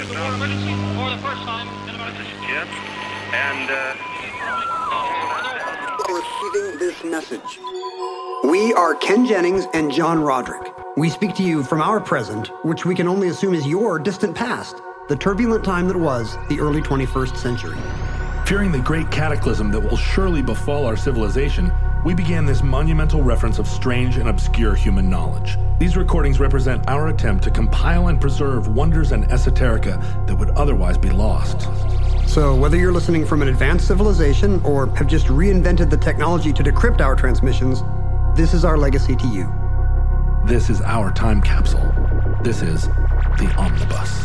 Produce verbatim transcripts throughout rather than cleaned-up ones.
emergency for the first time in about... This is Jim, and, uh... Receiving this message. We are Ken Jennings and John Roderick. We speak to you from our present, which we can only assume is your distant past, the turbulent time that was the early twenty-first century. Fearing the great cataclysm that will surely befall our civilization, we began this monumental reference of strange and obscure human knowledge. These recordings represent our attempt to compile and preserve wonders and esoterica that would otherwise be lost. So whether you're listening from an advanced civilization or have just reinvented the technology to decrypt our transmissions, this is our legacy to you. This is our time capsule. This is the Omnibus.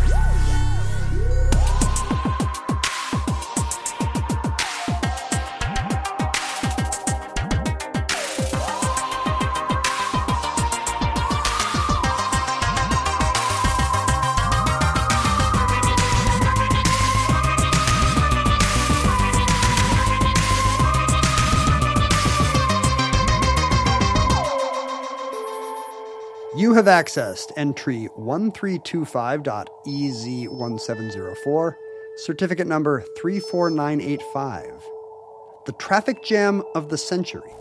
You have accessed entry one three two five dot E Z one seven zero four, certificate number three four nine eight five, the traffic jam of the century.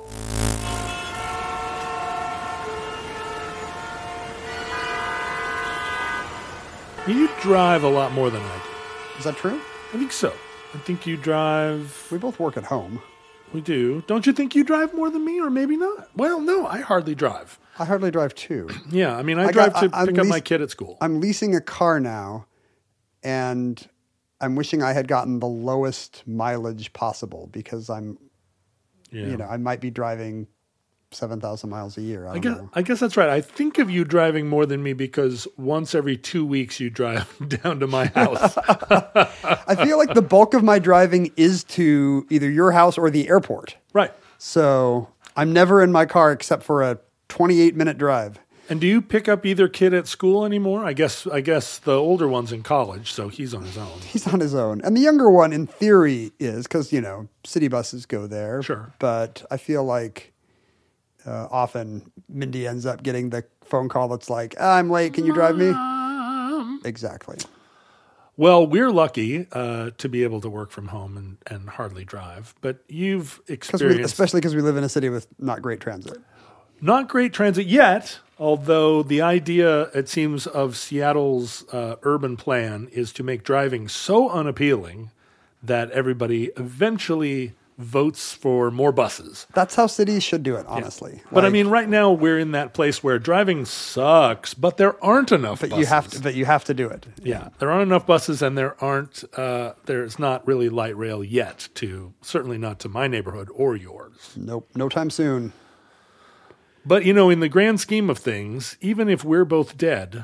You drive a lot more than I do. Is that true? I think so. I think you drive... We both work at home. We do. Don't you think you drive more than me, or maybe not? Well, no, I hardly drive. I hardly drive too. Yeah, I mean, I, I drive got, to I, pick leas- up my kid at school. I'm leasing a car now, and I'm wishing I had gotten the lowest mileage possible because I'm, Yeah. you know, I might be driving seven thousand miles a year. I, I don't guess, know. I guess that's right. I think of you driving more than me because once every two weeks you drive down to my house. I feel like the bulk of my driving is to either your house or the airport. Right. So I'm never in my car except for a twenty-eight minute drive. And do you pick up either kid at school anymore? I guess I guess the older one's in college, so he's on his own. He's on his own. And the younger one, in theory, is because, you know, city buses go there. Sure. But I feel like uh, often Mindy ends up getting the phone call that's like, ah, I'm late. Can you drive me? Um, Exactly. Well, we're lucky uh, to be able to work from home and, and hardly drive. But you've Cause we, experienced... especially because we live in a city with not great transit. Not great transit yet, although the idea, it seems, of Seattle's uh, urban plan is to make driving so unappealing that everybody eventually votes for more buses. That's how cities should do it, honestly. Yeah. But I Like, mean, right now we're in that place where driving sucks, but there aren't enough but buses. you have to, but you have to do it. Yeah, there aren't enough buses, and there aren't. Uh, there's not really light rail yet. To certainly not to my neighborhood or yours. Nope, no time soon. But, you know, in the grand scheme of things, even if we're both dead,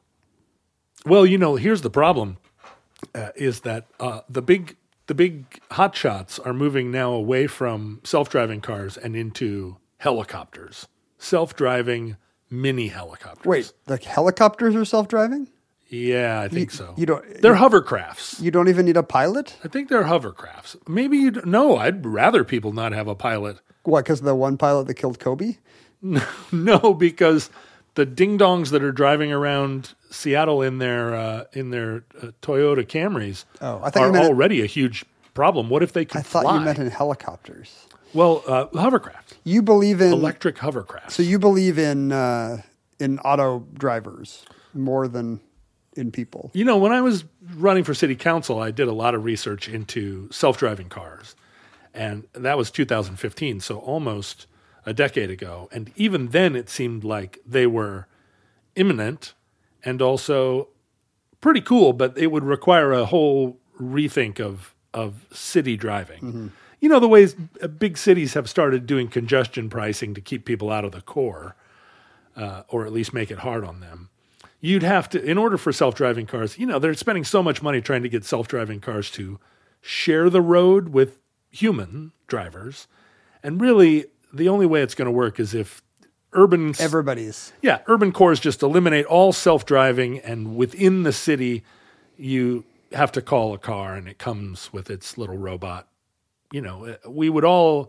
well, you know, here's the problem, uh, is that uh, the big the big hotshots are moving now away from self-driving cars and into helicopters, self-driving mini helicopters. Wait, the helicopters are self-driving? Yeah, I think You- so. you don't- They're hovercrafts. You don't even need a pilot? I think they're hovercrafts. Maybe you don't, no, I'd rather people not have a pilot. What, because the one pilot that killed Kobe? No, because the ding-dongs that are driving around Seattle in their uh, in their uh, Toyota Camrys Oh, I thought are you meant- already a huge problem. What if they could I thought fly? you meant in helicopters. Well, uh, hovercraft, You believe in electric hovercraft. So you believe in uh, in auto drivers more than in people. You know, when I was running for city council, I did a lot of research into self-driving cars, and that was two thousand fifteen, so almost a decade ago. And even then, it seemed like they were imminent and also pretty cool, but it would require a whole rethink of of city driving. Mm-hmm. You know, the ways big cities have started doing congestion pricing to keep people out of the core, uh, or at least make it hard on them. You'd have to, in order for self-driving cars, you know, they're spending so much money trying to get self-driving cars to share the road with human drivers. And really, the only way it's going to work is if urban... Everybody's. Yeah, urban cores just eliminate all self-driving, and within the city, you have to call a car, and it comes with its little robot. You know, we would all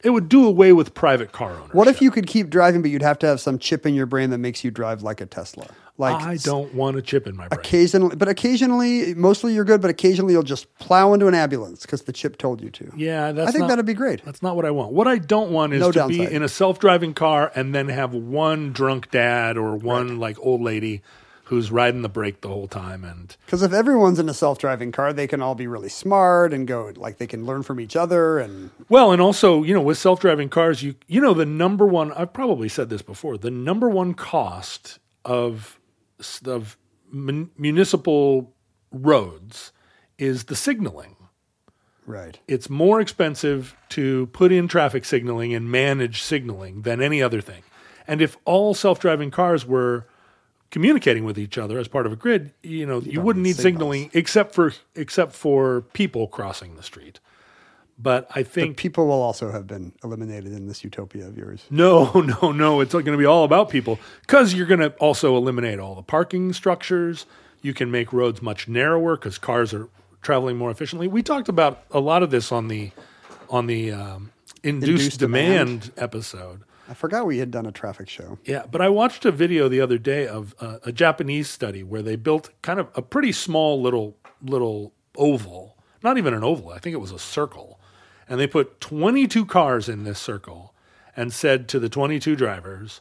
it would do away with private car ownership. What if you could keep driving, but you'd have to have some chip in your brain that makes you drive like a Tesla? Like I don't want a chip in my brain. Occasionally, but occasionally, mostly you're good, but occasionally you'll just plow into an ambulance because the chip told you to. Yeah, that's I think not, that'd be great. That's not what I want. What I don't want is No to downside. be in a self-driving car and then have one drunk dad or one like old lady who's riding the brake the whole time. And Because if everyone's in a self-driving car, they can all be really smart and go like they can learn from each other. And well, and also, you know, with self-driving cars, you you know, the number one, I've probably said this before, the number one cost of of mun- municipal roads is the signaling. right, It's more expensive to put in traffic signaling and manage signaling than any other thing. And if all self-driving cars were communicating with each other as part of a grid, you know, you, don't wouldn't need need signals. signaling except for except for people crossing the street. But I but think people will also have been eliminated in this utopia of yours. no, no, no. It's going to be all about people because you're going to also eliminate all the parking structures. You can make roads much narrower because cars are traveling more efficiently. We talked about a lot of this on the on the um, induced, Induced demand, demand. episode. I forgot we had done a traffic show. Yeah, but I watched a video the other day of uh, a Japanese study where they built kind of a pretty small little little oval, not even an oval. I think it was a circle. And they put twenty-two cars in this circle and said to the twenty-two drivers,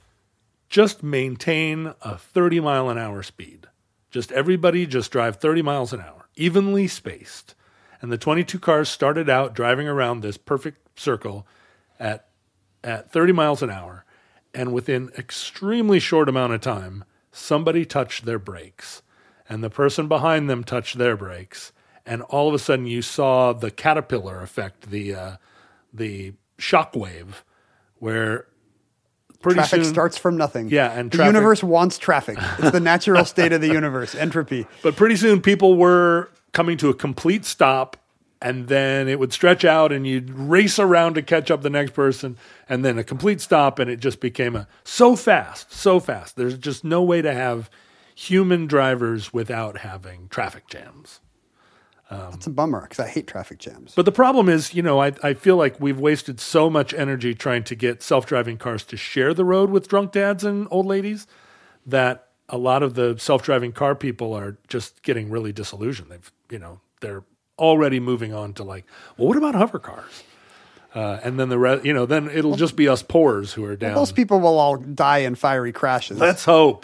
just maintain a thirty mile an hour speed. Just everybody just drive thirty miles an hour, evenly spaced. And the twenty-two cars started out driving around this perfect circle at at thirty miles an hour. And within extremely short amount of time, somebody touched their brakes. And the person behind them touched their brakes. And all of a sudden, you saw the caterpillar effect, the uh, the shockwave, where pretty Traffic soon starts from nothing. Yeah, and the traffic- universe wants traffic. It's the natural state of the universe, entropy. But pretty soon, people were coming to a complete stop, and then it would stretch out, and you'd race around to catch up the next person, and then a complete stop, and it just became a so fast, so fast. There's just no way to have human drivers without having traffic jams. It's a bummer because I hate traffic jams. But the problem is, you know, I, I feel like we've wasted so much energy trying to get self-driving cars to share the road with drunk dads and old ladies that a lot of the self-driving car people are just getting really disillusioned. They've, you know, they're already moving on to like, well, what about hover cars? Uh, and then the rest, you know, then it'll just be us poors who are down. Those people will all die in fiery crashes. Let's hope.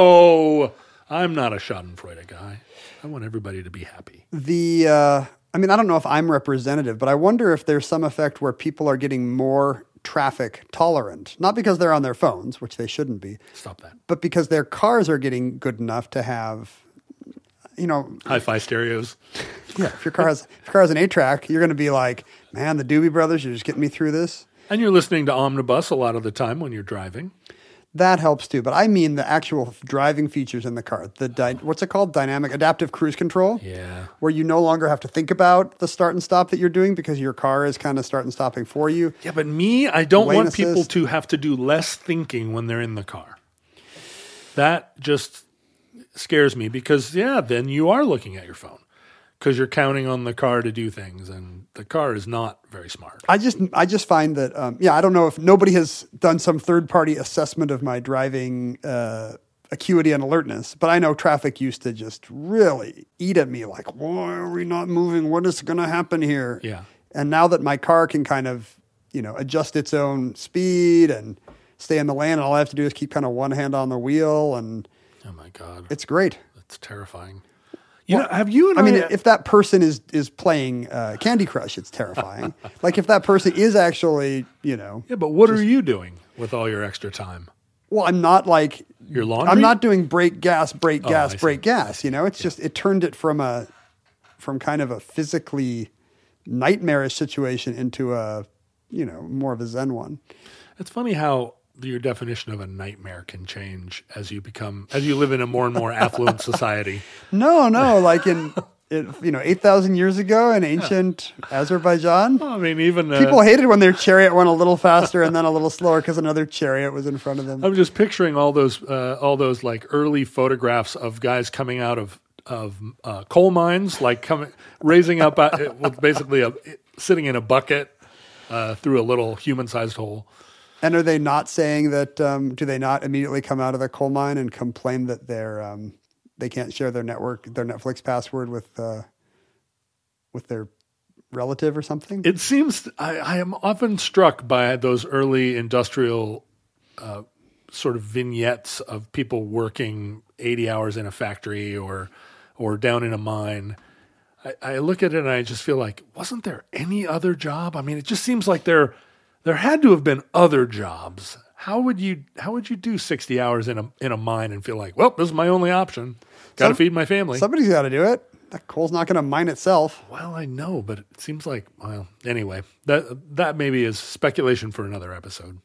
No, I'm not a Schadenfreude guy. I want everybody to be happy. The, uh, I mean, I don't know if I'm representative, but I wonder if there's some effect where people are getting more traffic tolerant, not because they're on their phones, which they shouldn't be, Stop that. but because their cars are getting good enough to have, you know, Hi-fi stereos. yeah, if your car has, if your car has an eight track, you're going to be like, man, the Doobie Brothers are just getting me through this. And you're listening to Omnibus a lot of the time when you're driving. That helps too, but I mean the actual driving features in the car. The dy- what's it called? Dynamic adaptive cruise control. Yeah. Where you no longer have to think about the start and stop that you're doing because your car is kind of start and stopping for you. Yeah, but me, I don't Lane want people assist. to have to do less thinking when they're in the car. That just scares me because, yeah, then you are looking at your phone because you're counting on the car to do things, and the car is not very smart. I just I just find that um, yeah I don't know if nobody has done some third party assessment of my driving uh, acuity and alertness, but I know traffic used to just really eat at me like, why are we not moving? What is going to happen here? Yeah. And now that my car can kind of you know adjust its own speed and stay in the lane, and all I have to do is keep kind of one hand on the wheel, and Oh, my God. it's great. That's terrifying. You know, have you and I I... mean, if that person is is playing uh, Candy Crush, it's terrifying. Like if that person is actually, you know, yeah, but what are you doing with all your extra time? well, I'm not like Your laundry? I'm not doing brake gas, brake Oh, gas, I see. brake gas. You know, it's just it turned it from a from kind of a physically nightmarish situation into a you know more of a Zen one. It's funny how your definition of a nightmare can change as you become, as you live in a more and more affluent society. No, no, like in it, you know eight thousand years ago in ancient Azerbaijan. I mean, even... Uh, People hated when their chariot went a little faster and then a little slower because another chariot was in front of them. I'm just picturing all those, uh, all those like early photographs of guys coming out of of uh, coal mines, like coming, raising up uh, with basically a sitting in a bucket, uh, through a little human-sized hole. And are they not saying that, um, do they not immediately come out of the coal mine and complain that they're, um, they can't share their network, their Netflix password with, uh, with their relative or something? It seems, I, I am often struck by those early industrial uh, sort of vignettes of people working eighty hours in a factory or, or down in a mine. I, I look at it and I just feel like, wasn't there any other job? I mean, it just seems like there, there had to have been other jobs. How would you, how would you do sixty hours in a, in a mine and feel like, well, this is my only option. Got to Some- feed my family. Somebody's got to do it. That coal's not going to mine itself. Well, I know, but it seems like, well, anyway, that that maybe is speculation for another episode.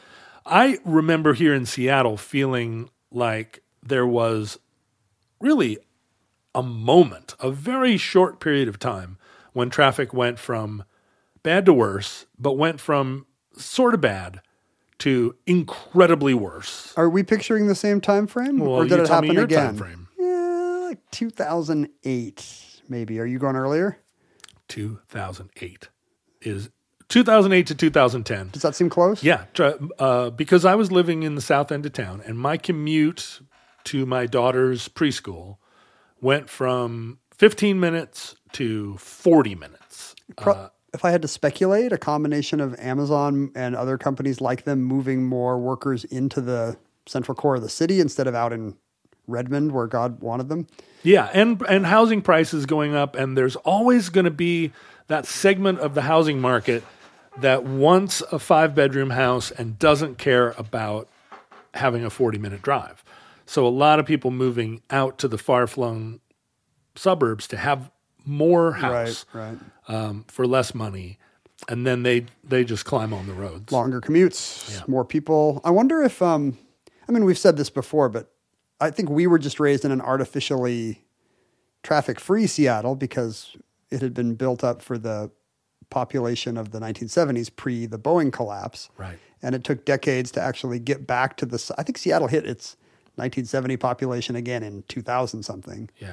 I remember here in Seattle feeling like there was really a moment, a very short period of time when traffic went from bad to worse, but went from sort of bad to incredibly worse. Are we picturing the same time frame? Well, or did you it tell me happen your again? time frame. Yeah, like two thousand eight, maybe. Are you going earlier? two thousand eight is two thousand eight to two thousand ten. Does that seem close? Yeah, uh, because I was living in the south end of town, and my commute to my daughter's preschool went from fifteen minutes to forty minutes. Pro- Uh, if I had to speculate, a combination of Amazon and other companies like them moving more workers into the central core of the city instead of out in Redmond where God wanted them. yeah, and and housing prices going up, and there's always going to be that segment of the housing market that wants a five-bedroom house and doesn't care about having a forty-minute drive. So a lot of people moving out to the far-flung suburbs to have more house Right, right. um, for less money, and then they they just climb on the roads. Longer commutes, Yeah. more people. I wonder if, um, I mean, we've said this before, but I think we were just raised in an artificially traffic-free Seattle because it had been built up for the population of the nineteen seventies pre the Boeing collapse. Right. And it took decades to actually get back to the, I think Seattle hit its nineteen seventy population again in two thousand something. Yeah.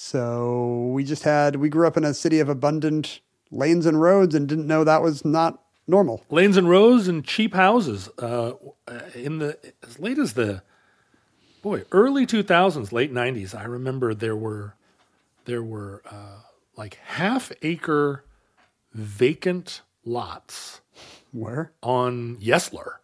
So we just had, we grew up in a city of abundant lanes and roads and didn't know that was not normal. Lanes and rows and cheap houses. Uh, in the as late as the boy early two thousands, late nineties. I remember there were there were uh, like half acre vacant lots Where? on Yesler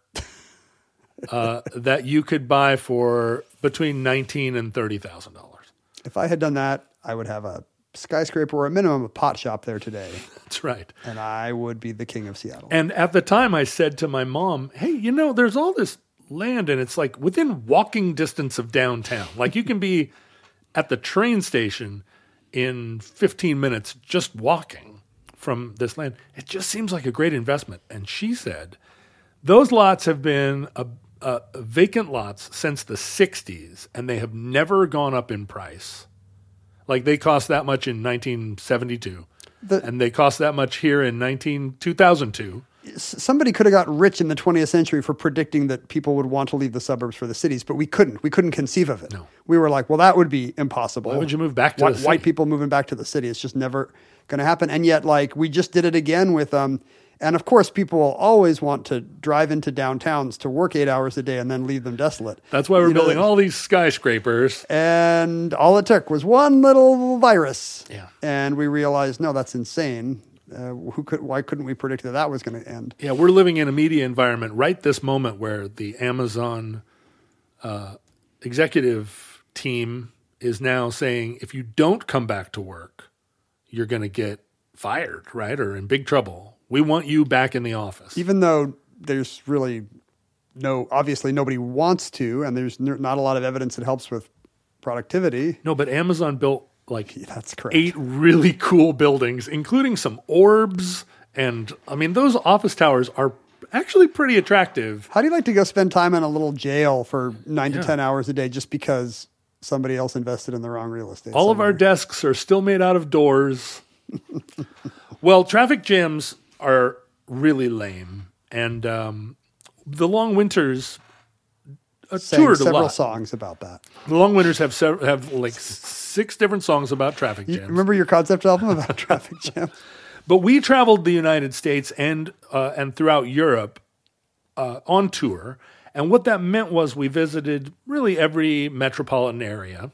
uh, that you could buy for between nineteen and thirty thousand dollars. If I had done that, I would have a skyscraper or a minimum a pot shop there today, That's right. and I would be the king of Seattle. And at the time, I said to my mom, "Hey, you know, there's all this land, and it's like within walking distance of downtown. Like you can be at the train station in fifteen minutes just walking from this land. It just seems like a great investment." And she said, "Those lots have been a, a, vacant lots since the sixties, and they have never gone up in price. Like they cost that much in nineteen seventy-two, The- and they cost that much here in nineteen two thousand two." S- Somebody could have got rich in the twentieth century for predicting that people would want to leave the suburbs for the cities, but we couldn't. We couldn't conceive of it. No. We were like, well, that would be impossible. Why would you move back to Whi- the city? White people moving back to the city. It's just never going to happen. And yet, like, we just did it again with, um, and of course, people will always want to drive into downtowns to work eight hours a day and then leave them desolate. That's why we're You know, building all these skyscrapers. And all it took was one little virus. Yeah. And we realized, no, that's insane. Uh, who could? Why couldn't we predict that that was going to end? Yeah, we're living in a media environment right this moment where the Amazon uh, executive team is now saying, if you don't come back to work, you're going to get fired, right? Or in big trouble. We want you back in the office. Even though there's really no, obviously nobody wants to, and there's n- not a lot of evidence that helps with productivity. No, but Amazon built like That's correct. eight really cool buildings, including some orbs. And I mean, those office towers are actually pretty attractive. How do you like to go spend time in a little jail for nine Yeah. to ten hours a day just because somebody else invested in the wrong real estate? All of our somewhere? desks are still made out of doors. Well, traffic jams are really lame. And um, the long winters uh, Sang toured a several lot. songs about that. The long winters have sev- have like s- six different songs about traffic You jams. remember your concept album about traffic jams? But we traveled the United States and uh, and throughout Europe uh, on tour. And what that meant was we visited really every metropolitan area.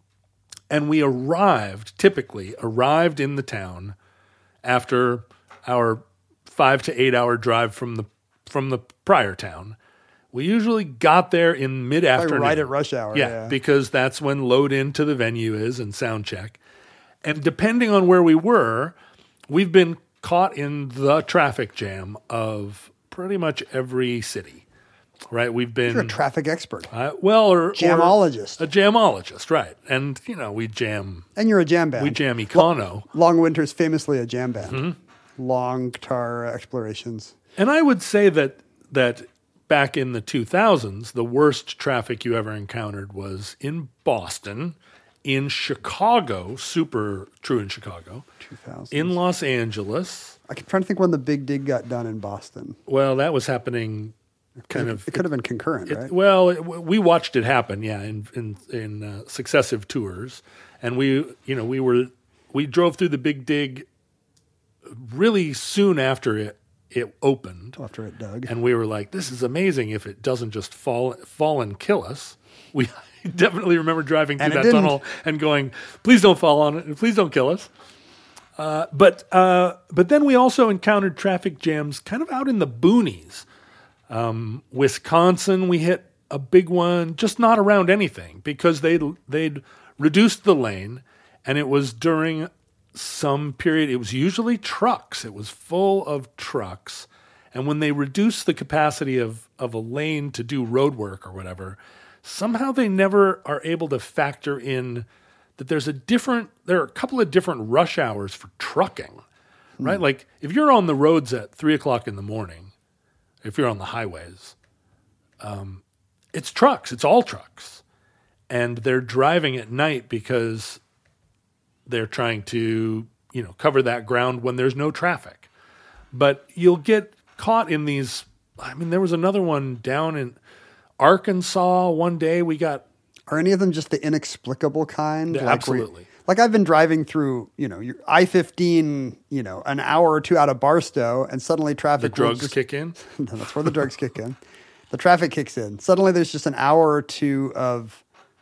And we arrived, typically arrived in the town after our five to eight hour drive from the from the prior town. We usually got there in mid-afternoon. Like right at rush hour. Yeah, Yeah, because that's when load into the venue is and sound check. And depending on where we were, we've been caught in the traffic jam of pretty much every city. Right, we've been You're a traffic expert. uh, well, or Jamologist. or a jamologist, right? And you know, we jam, And you're a jam band. we jam Econo, Long Winter's famously a jam band. Mm-hmm. Long guitar explorations. and I would say that that back in the two thousands, the worst traffic you ever encountered was in Boston, in Chicago, super true in Chicago, two thousand. in Los Angeles. I'm trying to think when the big dig got done in Boston. Well, that was happening. Kind of, It could have been concurrent, It- right? Well, it, we watched it happen, yeah, in in, in uh, successive tours, and we, you know, we were we drove through the Big Dig really soon after it it opened, After it dug. and we were like, "This is amazing! If it doesn't just fall fall and kill us." We definitely remember driving through And it that didn't. tunnel and going, "Please don't fall on it, and please don't kill us." Uh, but uh, but then we also encountered traffic jams kind of out in the boonies. Um, Wisconsin, we hit a big one, just not around anything because they'd, they'd reduced the lane, and it was during some period. It was usually trucks. It was full of trucks. And when they reduce the capacity of, of a lane to do road work or whatever, somehow they never are able to factor in that there's a different, there are a couple of different rush hours for trucking, right? Like if you're on the roads at three o'clock in the morning, if you're on the highways, um, it's trucks. It's all trucks. And they're driving at night because they're trying to, you know, cover that ground when there's no traffic. But you'll get caught in these. I mean, there was another one down in Arkansas one day. We got. Are any of them just the inexplicable kind? Yeah, Like where- absolutely. Like I've been driving through, you know, your I fifteen, you know, an hour or two out of Barstow, and suddenly The traffic will drugs just, kick in. That's where the drugs kick in. The traffic kicks in. Suddenly there's just an hour or two of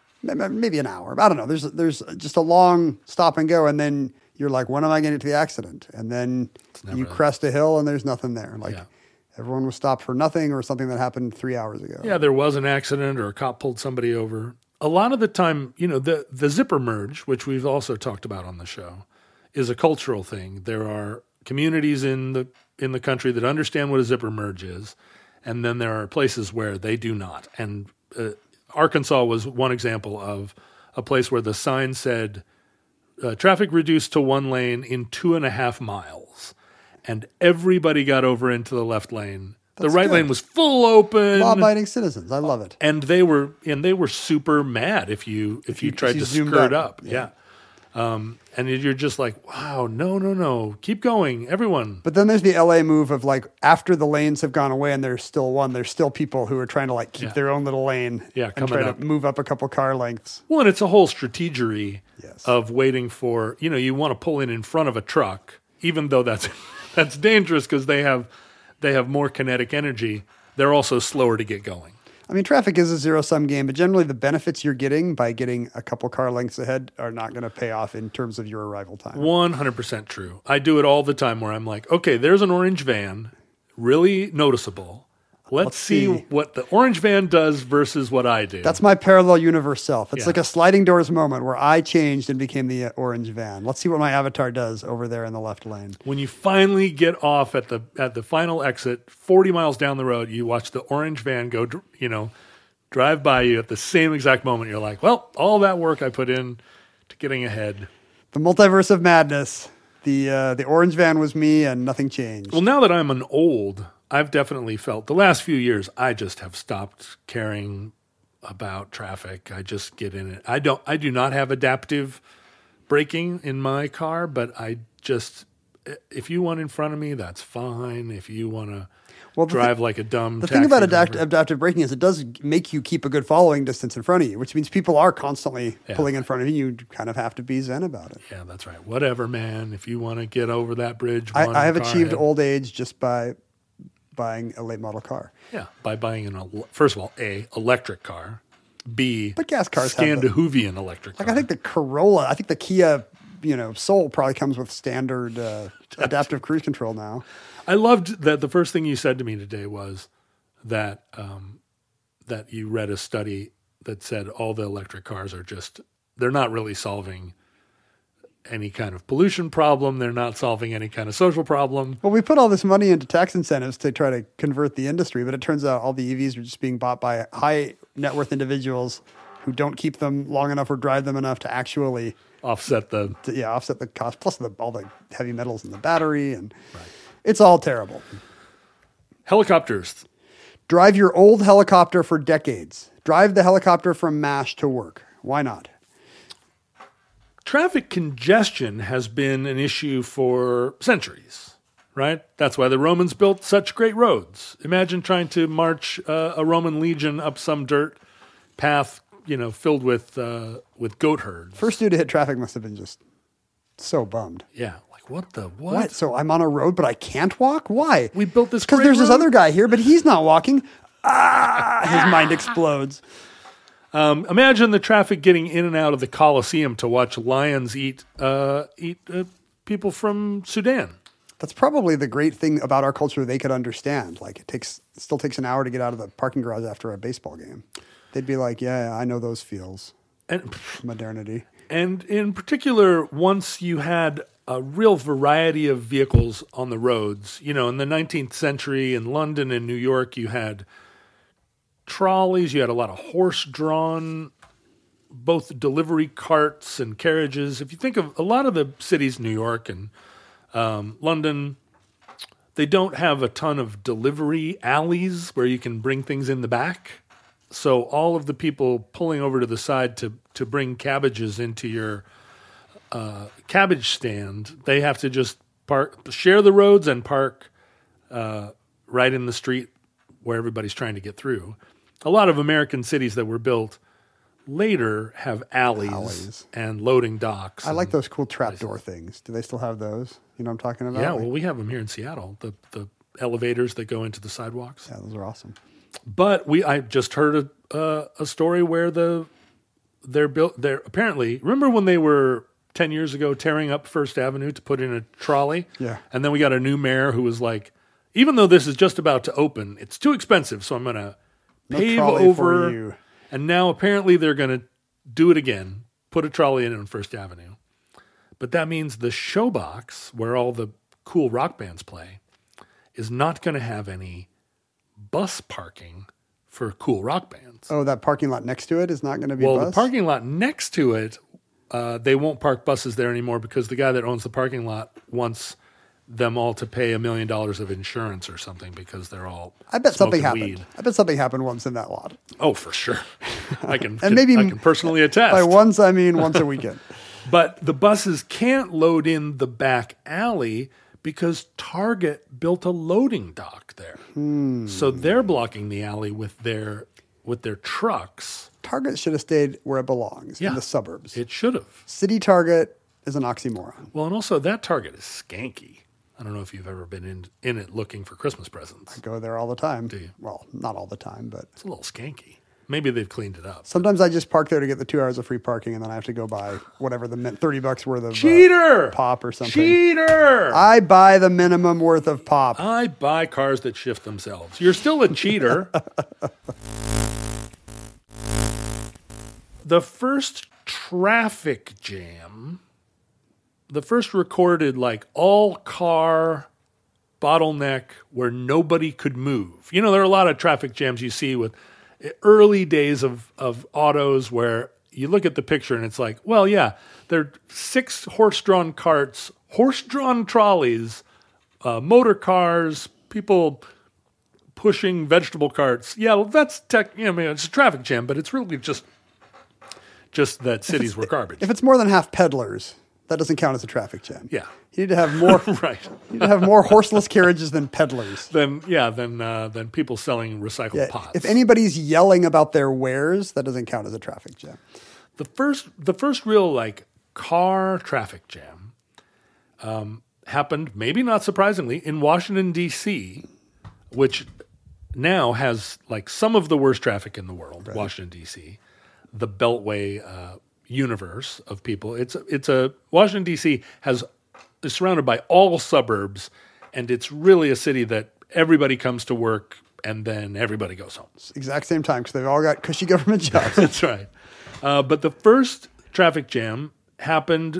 maybe an hour. I don't know. There's there's just a long stop and go, and then you're like, when am I going to get to the accident? And then never you that. crest a hill and there's nothing there. Like Yeah. everyone was stopped for nothing or something that happened three hours ago. Yeah, there was an accident or a cop pulled somebody over. A lot of the time, you know, the, the zipper merge, which we've also talked about on the show, is a cultural thing. There are communities in the in the country that understand what a zipper merge is, and then there are places where they do not. And uh, Arkansas was one example of a place where the sign said, uh, traffic reduced to one lane in two and a half miles. And everybody got over into the left lane. That's the right good. lane was full open. Law-abiding citizens. I love it. And they were and they were super mad if you if, you, you- tried if you to zoomed skirt up. up. Yeah. Um, and you're just like, wow, no, no, no. Keep going, everyone. But then there's the L A move of like after the lanes have gone away and there's still one, there's still people who are trying to like keep Yeah. their own little lane Yeah, and coming try up. to move up a couple car lengths. Well, and it's a whole strategery Yes. of waiting for, you know, you want to pull in in front of a truck, even though that's that's dangerous because they have they have more kinetic energy. They're also slower to get going. I mean, traffic is a zero-sum game, but generally the benefits you're getting by getting a couple car lengths ahead are not going to pay off in terms of your arrival time. one hundred percent true. I do it all the time where I'm like, okay, there's an orange van, really noticeable. Let's, Let's see, see. what the orange van does versus what I do. That's my parallel universe self. It's Yeah. like a sliding doors moment where I changed and became the uh, orange van. Let's see what my avatar does over there in the left lane. when you finally get off at the at the final exit, forty miles down the road, you watch the orange van go, dr- you know, drive by you at the same exact moment. You're like, well, all that work I put in to getting ahead. The multiverse of madness. The uh, the orange van was me and nothing changed. Well, now that I'm an old, I've definitely felt the last few years, I just have stopped caring about traffic. I just get in it. I don't, I do not have adaptive braking in my car, but I just, if you want in front of me, that's fine. If you want to, Well, the drive thi- like a dumb The thing about taxi adapt- driver. adaptive braking is it does make you keep a good following distance in front of you, which means people are constantly Yeah. pulling in front of you. You kind of have to be zen about it. Yeah, that's right. Whatever, man. If you want to get over that bridge, I, one I have car achieved ahead. old age just by buying a late model car. Yeah, by buying an el- first of all, a electric car, B, But gas cars have the- Scandinavian electric Like car. I think the Corolla, I think the Kia, you know, Soul probably comes with standard uh, adaptive cruise control now. I loved that the first thing you said to me today was that um, that you read a study that said all the electric cars are just they're not really solving any kind of pollution problem. They're not solving any kind of social problem. Well, we put all this money into tax incentives to try to convert the industry, but it turns out all the E Vs are just being bought by high net worth individuals who don't keep them long enough or drive them enough to actually Offset the to, yeah, offset the cost, plus the, all the heavy metals in the battery. And it's all terrible. helicopters. Drive your old helicopter for decades. Drive the helicopter from MASH to work. Why not? Traffic congestion has been an issue for centuries, right? That's why the Romans built such great roads. Imagine trying to march uh, a Roman legion up some dirt path, you know, filled with uh, with goat herds. First dude to hit traffic must have been just so bummed. Yeah, like what the what? What? So I'm on a road, but I can't walk? Why? We built this because great there's this road. other guy here, but he's not walking. Ah! His mind explodes. Um, imagine the traffic getting in and out of the Colosseum to watch lions eat uh, eat uh, people from Sudan. That's probably the great thing about our culture they could understand. Like it takes, it still takes an hour to get out of the parking garage after a baseball game. They'd be like, yeah, I know those feels. And Modernity. And in particular, once you had a real variety of vehicles on the roads, you know, in the nineteenth century in London and New York, you had trolleys, you had a lot of horse-drawn, both delivery carts and carriages. If you think of a lot of the cities, New York and um, London, they don't have a ton of delivery alleys where you can bring things in the back. So all of the people pulling over to the side to, to bring cabbages into your uh, cabbage stand, they have to just park, share the roads and park uh, right in the street where everybody's trying to get through. A lot of American cities that were built later have alleys, Alleys. and loading docks. I like and- those cool trapdoor things. Do they still have those? You know what I'm talking about? Yeah, Like- well, we have them here in Seattle, the, the elevators that go into the sidewalks. yeah, those are awesome. But we, I just heard a uh, a story where the they're built. They're apparently remember when they were ten years ago tearing up First Avenue to put in a trolley. Yeah. And then we got a new mayor who was like, even though this is just about to open, it's too expensive, so I'm going to No pave trolley for over. you. And now apparently they're going to do it again, put a trolley in on First Avenue. But that means the showbox where all the cool rock bands play is not going to have any bus parking for cool rock bands. Oh, that parking lot next to it is not going to be well, bus? the parking lot next to it, uh, they won't park buses there anymore because the guy that owns the parking lot wants them all to pay a million dollars of insurance or something because they're all I bet something smoking happened. weed. I bet something happened once in that lot. Oh, for sure. I can, And maybe I can personally attest. By once, I mean once a weekend. But the buses can't load in the back alley because Target built a loading dock there. Hmm. So they're blocking the alley with their with their trucks. Target should have stayed where it belongs, Yeah. in the suburbs. It should have. City Target is an oxymoron. Well, and also that Target is skanky. I don't know if you've ever been in in it looking for Christmas presents. Go there all the time. Do you? Well, not all the time, but It's a little skanky. Maybe they've cleaned it up. sometimes I just park there to get the two hours of free parking, and then I have to go buy whatever the min- thirty bucks worth of uh, Cheater! pop or something. Cheater! I buy the minimum worth of pop. I buy cars that shift themselves. You're still a cheater. The first traffic jam, the first recorded like all car bottleneck where nobody could move. You know, there are a lot of traffic jams you see with early days of, of autos where you look at the picture and it's like, well, yeah, there are six horse-drawn carts, horse-drawn trolleys, uh, motor cars, people pushing vegetable carts. Yeah, well, that's tech. You know, I mean, it's a traffic jam, but it's really just just that cities were garbage. If it's more than half peddlers, That doesn't count as a traffic jam. Yeah. You need to have more. Right. You need to have more horseless carriages than peddlers. Then yeah, then uh, then people selling recycled Yeah, pots. if anybody's yelling about their wares, that doesn't count as a traffic jam. The first, the first real like car traffic jam um, happened, maybe not surprisingly, in Washington D C, which now has like some of the worst traffic in the world. Right. Washington D C, the Beltway uh, universe of people. It's it's a Washington D C has is surrounded by all suburbs, and it's really a city that everybody comes to work and then everybody goes home. Exact same time because they've all got cushy government jobs. That's right. Uh, but the first traffic jam happened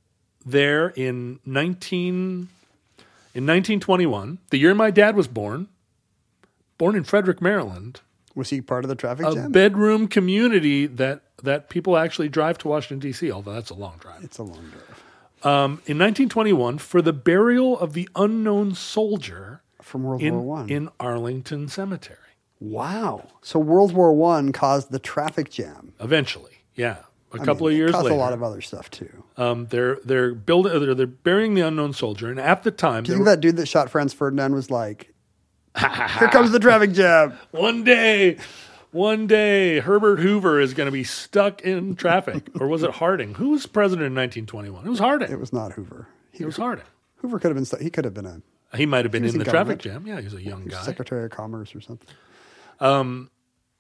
there in nineteen in nineteen twenty-one, the year my dad was born. Born in Frederick, Maryland. Was he part of the traffic a jam? A bedroom community that that people actually drive to Washington D C. Although that's a long drive. It's a long drive. Um, in nineteen twenty-one, for the burial of the unknown soldier from World in, War One in Arlington Cemetery. Wow. So World War One caused the traffic jam. Eventually, yeah. A I couple mean, of years it caused later. a lot of other stuff too. Um, they're they're building they're, they're burying the unknown soldier, and at the time, do you think were, that dude that shot Franz Ferdinand was like, "Here comes the traffic jam"? One day, one day, Herbert Hoover is going to be stuck in traffic, or was it Harding? Who was president in nineteen twenty-one? It was Harding. It was not Hoover. He, it was Harding. Hoover could have been. stu- He could have been a. He might have been in in the government. traffic jam. Yeah, he was a young he was guy. Secretary of Commerce or something. Um,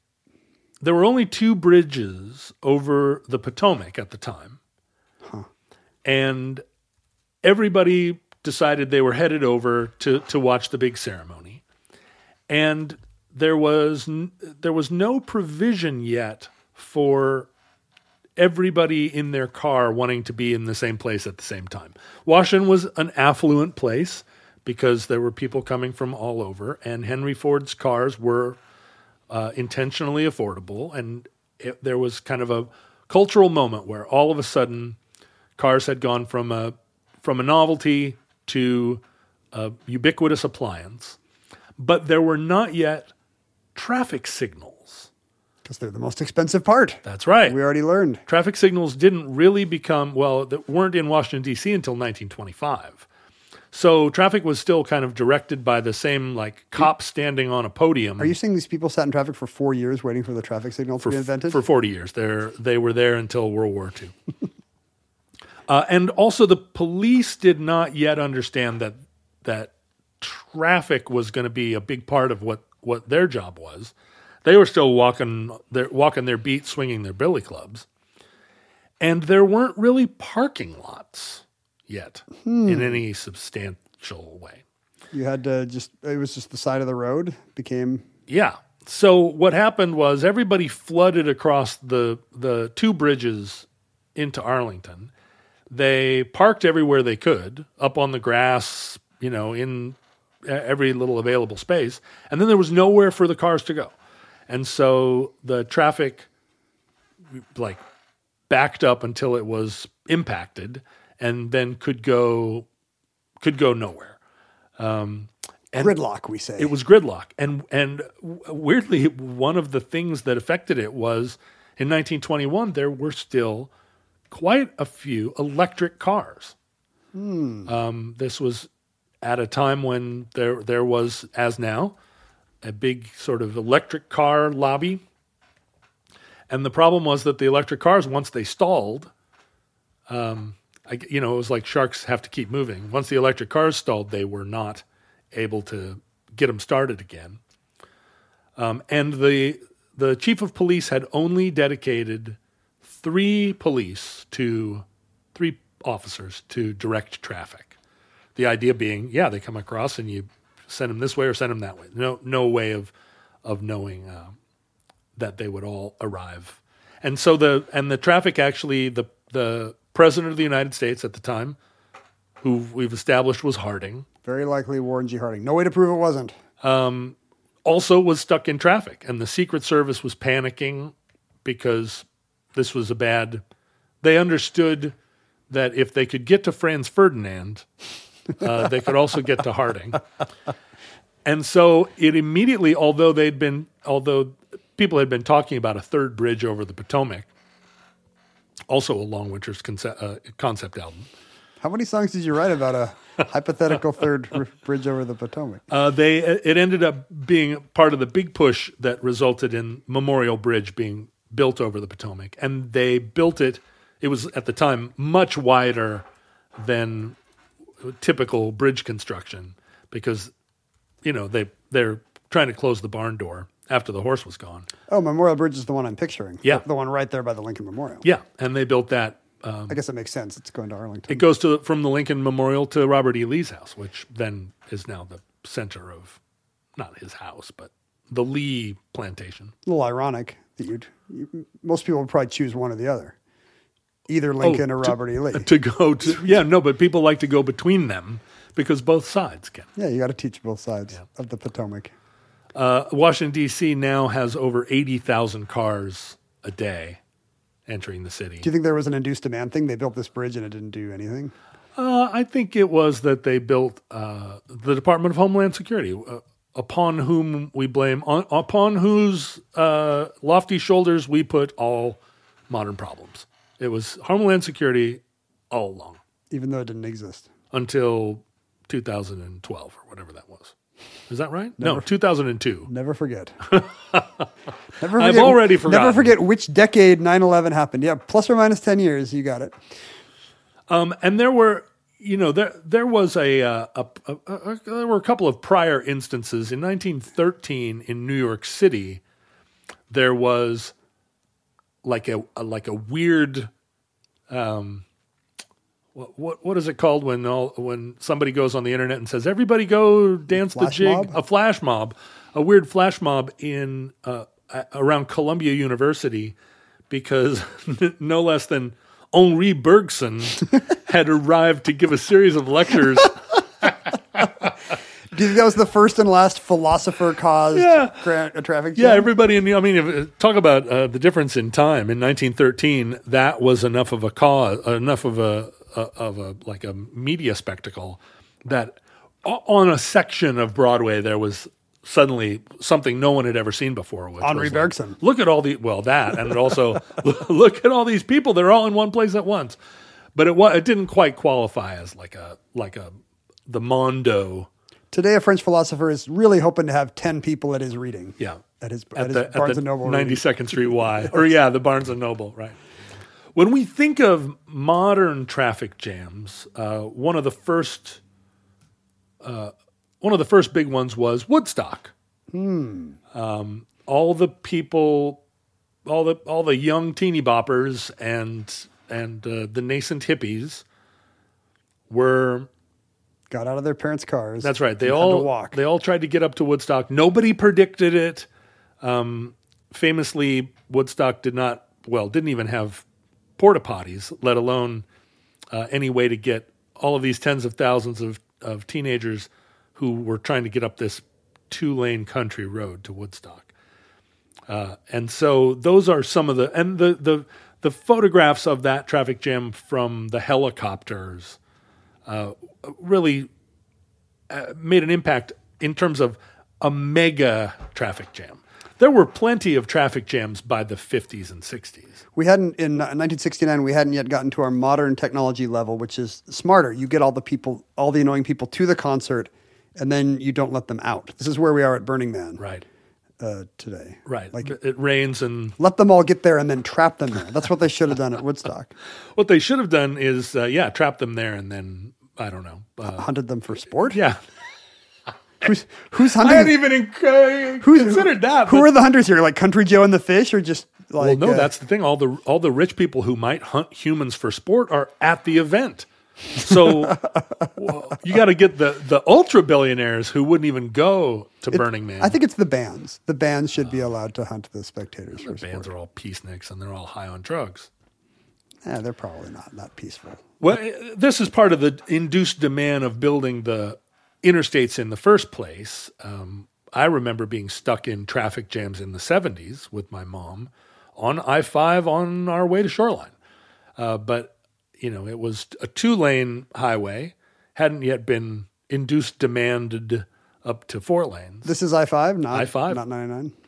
there were only two bridges over the Potomac at the time. Huh. And everybody decided they were headed over to, to watch the big ceremony. And there was n- there was no provision yet for everybody in their car wanting to be in the same place at the same time. Washington was an affluent place because there were people coming from all over, and Henry Ford's cars were uh, intentionally affordable, and it, there was kind of a cultural moment where all of a sudden cars had gone from a from a novelty to a ubiquitous appliance, but there were not yet traffic signals. Because they're the most expensive part. That's right. We already learned. Traffic signals didn't really become, well, that weren't in Washington, D C until nineteen twenty-five. So traffic was still kind of directed by the same, like, cop standing on a podium. Are you saying these people sat in traffic for four years waiting for the traffic signal to for, be invented? For forty years. They're, they were there until World War Two. uh, and also the police did not yet understand that that traffic was going to be a big part of what, what their job was. They were still walking their, walking their beat, swinging their billy clubs. And there weren't really parking lots yet hmm. in any substantial way. You had to just, it was just the side of the road became... Yeah. So what happened was everybody flooded across the the two bridges into Arlington. They parked everywhere they could, up on the grass, you know, in every little available space. And then there was nowhere for the cars to go. And so the traffic, like, backed up until it was impacted, and then could go could go nowhere. Um, and gridlock, we say. It was gridlock, and and weirdly, one of the things that affected it was in nineteen twenty-one there were still quite a few electric cars. Hmm. Um, this was at a time when there there was, as now, a big sort of electric car lobby. And the problem was that the electric cars, once they stalled, um, I, you know, it was like sharks have to keep moving. Once the electric cars stalled, they were not able to get them started again. Um, and the the chief of police had only dedicated three police to, three officers to direct traffic. The idea being, yeah, they come across and you send them this way or send them that way. No, no way of of knowing uh, that they would all arrive. And so the and the traffic actually, the the president of the United States at the time, who we've established was Harding, very likely Warren G. Harding. No way to prove it wasn't. Um, also was stuck in traffic, and the Secret Service was panicking because this was a bad. They understood that if they could get to Franz Ferdinand, uh, they could also get to Harding. And so it immediately, although they'd been, although people had been talking about a third bridge over the Potomac, also a Long Winters concept, uh, concept album. How many songs did you write about a hypothetical third r- bridge over the Potomac? Uh, they it ended up being part of the big push that resulted in Memorial Bridge being built over the Potomac, and they built it. It was at the time much wider than typical bridge construction because, you know, they they're trying to close the barn door after the horse was gone. Oh, Memorial Bridge is the one I'm picturing. Yeah, the, the one right there by the Lincoln Memorial. Yeah, and they built that. Um, I guess it makes sense. It's going to Arlington. It goes to from the Lincoln Memorial to Robert E. Lee's house, which then is now the center of, not his house, but the Lee plantation. A little ironic that you'd, you, most people would probably choose one or the other. Either Lincoln oh, or to, Robert E. Lee. To go to, yeah, no, but people like to go between them because both sides can. Yeah, you got to teach both sides Yeah. of the Potomac. Uh, Washington, D C now has over eighty thousand cars a day entering the city. Do you think there was an induced demand thing? They built this bridge and it didn't do anything? Uh, I think it was that they built uh, the Department of Homeland Security, uh, upon whom we blame, on, upon whose uh, lofty shoulders we put all modern problems. It was Homeland Security all along. Even though it didn't exist. Until two thousand twelve or whatever that was. Is that right? Never, no, two thousand two. Never forget. never forget. I've already forgotten. Never forget which decade nine eleven happened. Yeah, plus or minus ten years. You got it. Um, and there were, you know, there there was a, uh, a, a, a, a there were a couple of prior instances in nineteen thirteen in New York City. There was like a, a like a weird, um, what what what is it called when all when somebody goes on the internet and says everybody go dance the Flash jig? mob? A flash mob, a weird flash mob in uh, around Columbia University, because no less than Henri Bergson had arrived to give a series of lectures. Do you think that was the first and last philosopher-caused Yeah. gra- a traffic jam? Yeah, everybody in the, I mean, if, talk about uh, the difference in time. In nineteen thirteen, that was enough of a cause, enough of a, a of a like a media spectacle that o- on a section of Broadway there was suddenly something no one had ever seen before. Which Henri was Bergson. Like, look at all the well that, and it also look at all these people. They're all in one place at once. But it wa- it didn't quite qualify as like a like a the Mondo. Today, a French philosopher is really hoping to have ten people at his reading. Yeah. At his, At at the, his Barnes at the and Noble reading. ninety-second Street Y. Or yeah, the Barnes and Noble, right. When we think of modern traffic jams, uh, one of the first uh, one of the first big ones was Woodstock. Hmm. Um, all the people, all the all the young teeny boppers and and uh, the nascent hippies were got out of their parents' cars. That's right. They and all had to walk. They all tried to get up to Woodstock. Nobody predicted it. Um, famously, Woodstock did not well didn't even have porta potties, let alone uh, any way to get all of these tens of thousands of of teenagers who were trying to get up this two lane country road to Woodstock. Uh, and so those are some of the and the the the photographs of that traffic jam from the helicopters. Uh, really uh, made an impact in terms of a mega traffic jam. There were plenty of traffic jams by the fifties and sixties. We hadn't, in nineteen sixty-nine, we hadn't yet gotten to our modern technology level, which is smarter. You get all the people, all the annoying people to the concert, and then you don't let them out. This is where we are at Burning Man. Right. Uh, today. Right. Like, it rains and... let them all get there and then trap them there. That's what they should have done at Woodstock. What they should have done is, uh, yeah, trap them there and then, I don't know. Uh, Hunted them for sport? yeah. Who's, who's I hunting? hadn't even uh, who's, considered that. Who but- are the hunters here? Like Country Joe and the Fish, or just like... well, no, uh, that's the thing. All the all the rich people who might hunt humans for sport are at the event. So well, you got to get the, the ultra billionaires who wouldn't even go to it- Burning Man. I think it's the bands. The bands should be allowed to hunt the spectators the for bands sport. are all peaceniks and they're all high on drugs. Yeah, they're probably not that peaceful. Well, this is part of the induced demand of building the interstates in the first place. Um, I remember being stuck in traffic jams in the seventies with my mom on I five on our way to Shoreline. Uh, but, you know, it was a two-lane highway, hadn't yet been induced demanded up to four lanes. This is I five, not I five. not ninety-nine.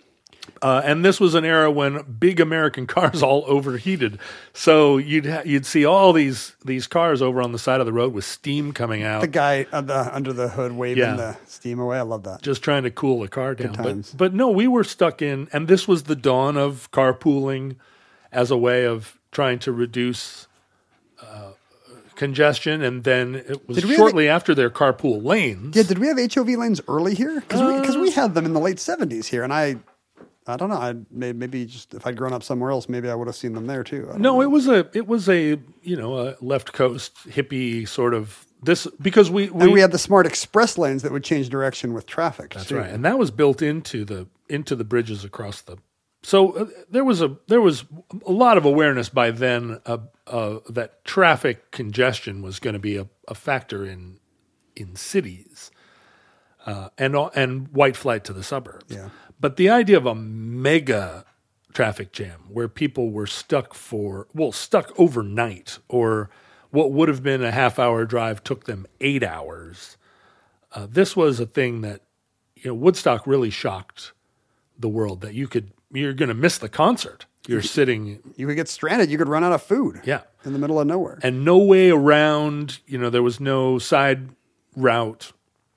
Uh, and this was an era when big American cars all overheated, so you'd ha- you'd see all these these cars over on the side of the road with steam coming out, The guy uh, the, under the hood waving Yeah. the steam away. I love that. just trying to cool the car down. times. But but no, we were stuck in, and this was the dawn of carpooling as a way of trying to reduce uh, congestion. And then it was Did we have shortly after their carpool lanes. Yeah, did we have H O V lanes early here? Because we, 'cause Uh, we had them in the late seventies here, and I, I don't know. I may, maybe just if I'd grown up somewhere else, maybe I would have seen them there too. I don't No, know. it was a it was a you know a left coast hippie sort of this because we we, and we had the smart express lanes that would change direction with traffic. that's too. right, and that was built into the into the bridges across the. So uh, there was a there was a lot of awareness by then uh, uh, that traffic congestion was going to be a, a factor in in cities, uh, and all- and white flight to the suburbs. Yeah. But the idea of a mega traffic jam where people were stuck for, well, stuck overnight, or what would have been a half hour drive took them eight hours. Uh, this was a thing that, you know, Woodstock really shocked the world that you could, you're going to miss the concert. You're sitting, You could get stranded. You could run out of food. yeah, In the middle of nowhere. and no way around, you know, there was no side route.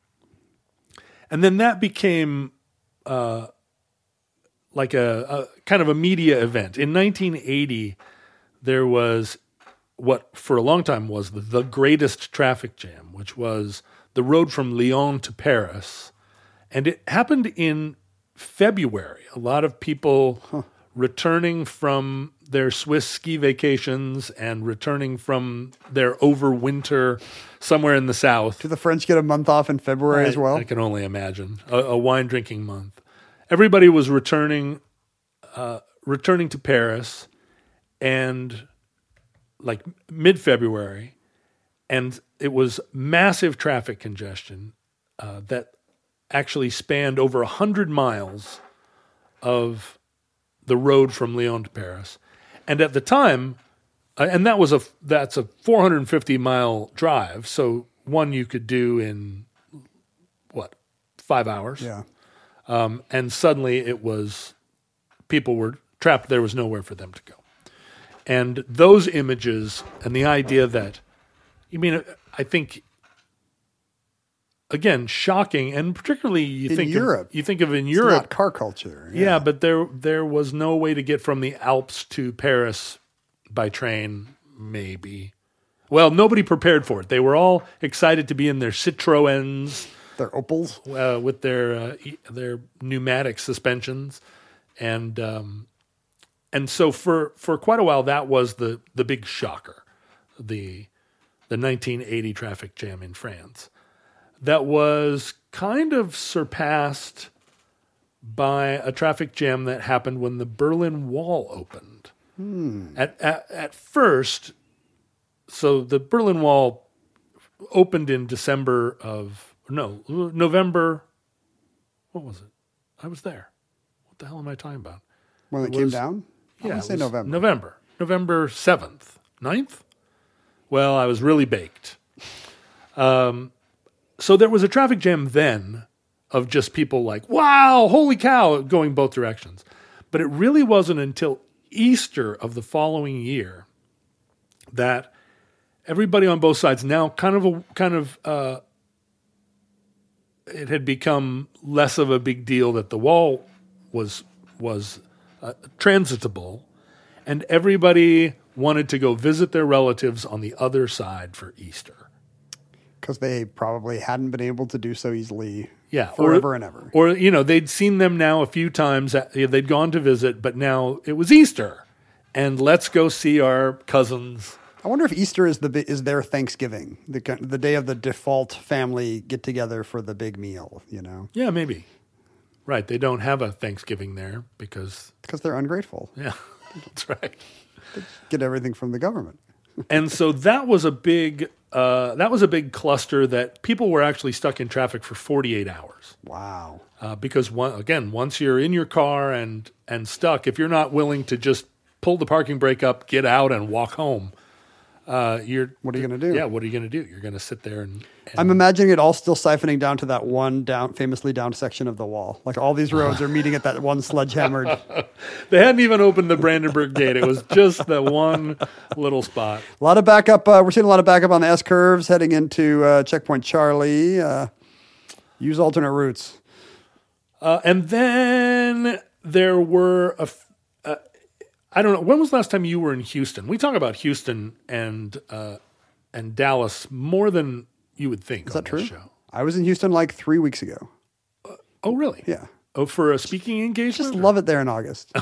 And then that became uh, like a, a kind of a media event. In nineteen eighty, there was what for a long time was the, the greatest traffic jam, which was the road from Lyon to Paris. And it happened in February. A lot of people returning from their Swiss ski vacations and returning from their overwinter somewhere in the south. Do the French get a month off in February as well? I can only imagine a, a wine drinking month. Everybody was returning, uh, returning to Paris, and like mid February, and it was massive traffic congestion uh, that actually spanned over a hundred miles of the road from Lyon to Paris, and at the time, uh, and that was a that's a four hundred fifty mile drive, so one you could do in what five hours. Yeah. Um, and suddenly it was, people were trapped. There was nowhere for them to go. And those images and the idea that, you mean, I think, again, shocking, and particularly you In think Europe. Of, you think of in It's Europe, not car culture. yeah, but there there was no way to get from the Alps to Paris by train, maybe. Well, nobody prepared for it. They were all excited to be in their Citroëns, They're Opals. uh, with their uh, e- their pneumatic suspensions, and um, and so for, for quite a while that was the the big shocker, the the nineteen eighty traffic jam in France, that was kind of surpassed by a traffic jam that happened when the Berlin Wall opened. Hmm. At, at at first, so the Berlin Wall opened in December of. No, November. What was it? I was there. What the hell am I talking about? When it, It came was- down? I Yeah, want it to say was November. November. November seventh. ninth? Well, I was really baked. Um, so there was a traffic jam then of just people like, wow, holy cow, going both directions. But it really wasn't until Easter of the following year that everybody on both sides now kind of a kind of uh, it had become less of a big deal that the wall was was uh, transitable, and everybody wanted to go visit their relatives on the other side for Easter. Because they probably hadn't been able to do so easily Yeah, forever or, and ever. Or you know, they'd seen them now a few times. They'd gone to visit, but now it was Easter, and let's go see our cousins. I wonder if Easter is the bi- is their Thanksgiving, the ki- the day of the default family get together for the big meal. You know, Yeah, maybe. Right, they don't have a Thanksgiving there because because they're ungrateful. yeah, that's right. Get everything from the government. And so that was a big uh, that was a big cluster that people were actually stuck in traffic for forty-eight hours. Wow. Uh, because one, again, once you're in your car and and stuck, if you're not willing to just pull the parking brake up, get out, and walk home, uh, you're What are you going to do? Yeah, what are you going to do? You're going to sit there and, and I'm imagining it all still siphoning down to that one down, famously down section of the wall. Like all these roads are meeting at that one sledgehammered. They hadn't even opened the Brandenburg Gate. It was just the one little spot. A lot of backup. Uh, we're seeing a lot of backup on the S curves heading into uh, Checkpoint Charlie. Uh, use alternate routes. Uh, and then there were a. F- uh, I don't know. When was the last time you were in Houston? We talk about Houston and uh, and Dallas more than you would think. Is that on true? this show. I was in Houston like three weeks ago. Oh, really? Yeah. Oh, for a speaking engagement? Just or- love it there in August.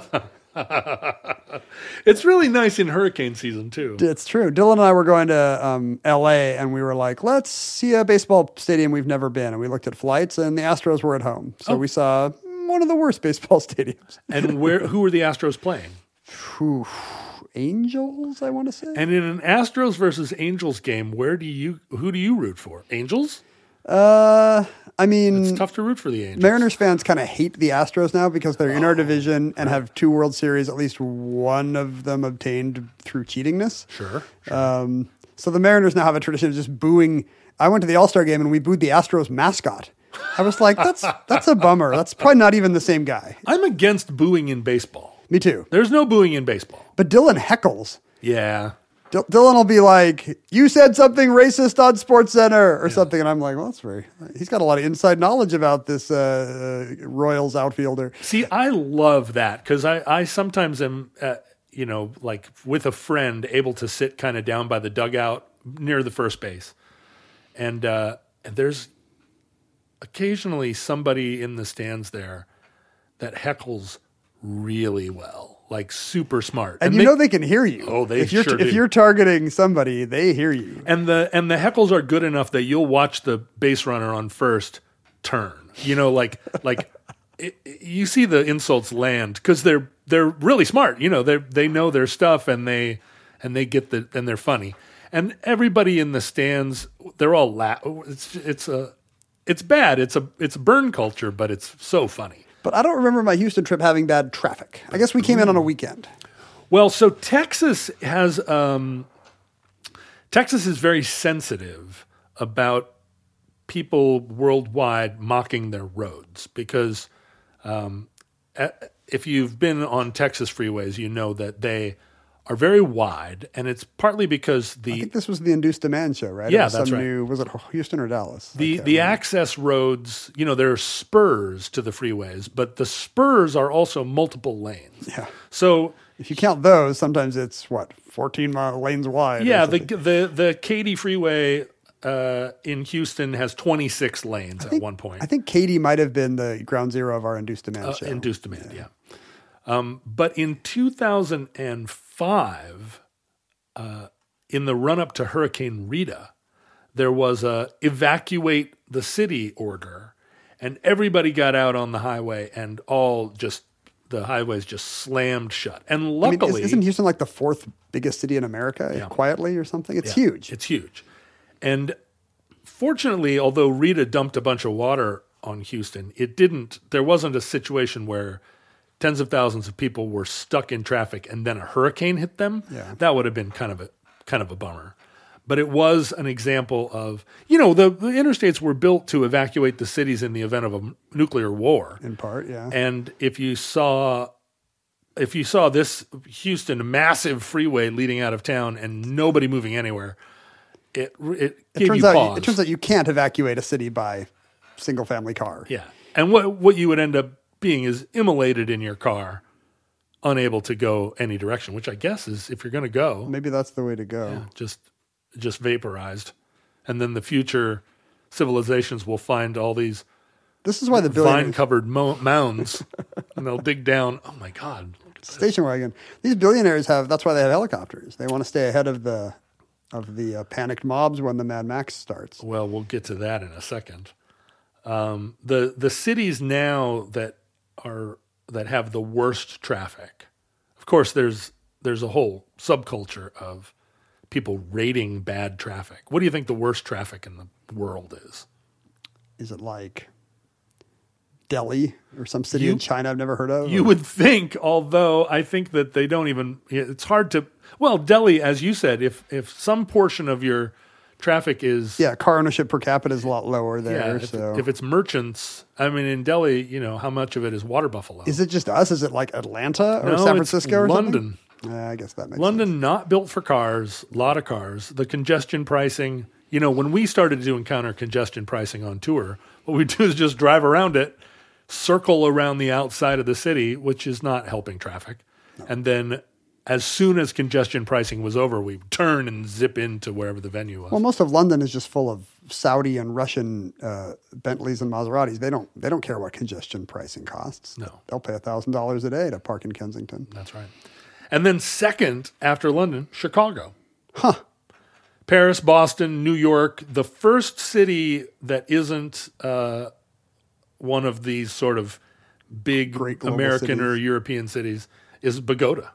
It's really nice in hurricane season, too. It's true. Dylan and I were going to um, L A and we were like, let's see a baseball stadium we've never been. And we looked at flights and the Astros were at home. So Oh. we saw one of the worst baseball stadiums. And where? Who were the Astros playing? Whew. Angels, I want to say. And in an Astros versus Angels game, where do you? Who do you root for? Angels? Uh, I mean, It's tough to root for the Angels. Mariners fans kind of hate the Astros now because they're in our division and have two World Series, at least one of them obtained through cheatingness. Sure. Um, so the Mariners now have a tradition of just booing. I went to the All-Star game and we booed the Astros mascot. I was like, that's that's a bummer. That's probably not even the same guy. I'm against booing in baseball. Me too. There's no booing in baseball. But Dylan heckles. Yeah. D- Dylan will be like, you said something racist on SportsCenter or something. And I'm like, well, that's very, he's got a lot of inside knowledge about this uh, uh, Royals outfielder. See, I love that because I, I sometimes am, uh, you know, like with a friend, able to sit kind of down by the dugout near the first base. And, uh, and there's occasionally somebody in the stands there that heckles really well, like super smart. And, you they- know they can hear you. Oh, they if you're sure If do. you're targeting somebody, they hear you. And the and the heckles are good enough that you'll watch the base runner on first turn. You know, like like it, it- you see the insults land because they're they're really smart. You know, they they know their stuff and they and they get the and they're funny. And everybody in the stands, they're all la- It's it's a it's bad. It's a it's burn culture, but it's so funny. But I don't remember my Houston trip having bad traffic. I guess we came in on a weekend. Well, so Texas has um, Texas is very sensitive about people worldwide mocking their roads because um, a- if you've been on Texas freeways, you know that they are very wide, and it's partly because I the think this was the Induced Demand show, right? Yeah, It was that's some right. New, was it Houston or Dallas? I the can't the remember. access roads, you know, there are spurs to the freeways, but the spurs are also multiple lanes. Yeah. So If you count those, sometimes it's what fourteen mile lanes wide. or yeah, the something. the the Katy Freeway uh, in Houston has twenty-six lanes at think- one point. I think Katie might have been the ground zero of our Induced Demand Uh, show. induced demand, yeah. Um, but in two thousand five, uh, in the run up to Hurricane Rita, there was a evacuate the city order, and everybody got out on the highway, and all just the highways just slammed shut. And I mean, luckily, is, isn't Houston like the fourth biggest city in America? Yeah. Quietly or something? It's Yeah, huge. It's huge. And fortunately, although Rita dumped a bunch of water on Houston, it didn't, there wasn't a situation where tens of thousands of people were stuck in traffic and then a hurricane hit them. Yeah. That would have been kind of a kind of a bummer. But it was an example of, you know, the, the interstates were built to evacuate the cities in the event of a m- nuclear war. in part, yeah. And if you saw if you saw this Houston massive freeway leading out of town and nobody moving anywhere, it it, it gave turns you out pause. it turns out you can't evacuate a city by single family car. yeah. And what what you would end up being is immolated in your car, unable to go any direction, which I guess is if you're going to go, Maybe that's the way to go. just just vaporized. And then the future civilizations will find all these This is why the billionaires, vine-covered mo- mounds, and they'll dig down. Oh my God! station wagon. These billionaires have. That's why they have helicopters. They want to stay ahead of the of the uh, panicked mobs when the Mad Max starts. Well, we'll get to that in a second. Um, the the cities now that are that have the worst traffic. Of course, there's there's a whole subculture of people rating bad traffic. What do you think the worst traffic in the world is? Is it like Delhi or some city You- in China I've never heard of? You Or- would think, although I think that they don't even. It's hard to. Well, Delhi, as you said, if if some portion of your traffic is Yeah, car ownership per capita is a lot lower there. yeah, if, so if it's merchants, I mean, in Delhi, you know, how much of it is water buffalo? is it just us? Is it like Atlanta or No, San it's Francisco or London. something? Yeah, I guess that makes London, sense. not built for cars, a lot of cars. The congestion pricing, you know, when we started doing counter congestion pricing on tour, what we do is just drive around it, circle around the outside of the city, which is not helping traffic. No. And then as soon as congestion pricing was over, we turn and zip into wherever the venue was. Well, most of London is just full of Saudi and Russian uh, Bentleys and Maseratis. They don't they don't care what congestion pricing costs. No. They'll pay one thousand dollars a day to park in Kensington. That's right. And then second after London, Chicago. Huh. Paris, Boston, New York. The first city that isn't uh, one of these sort of big Great global American or cities. European cities is Bogota.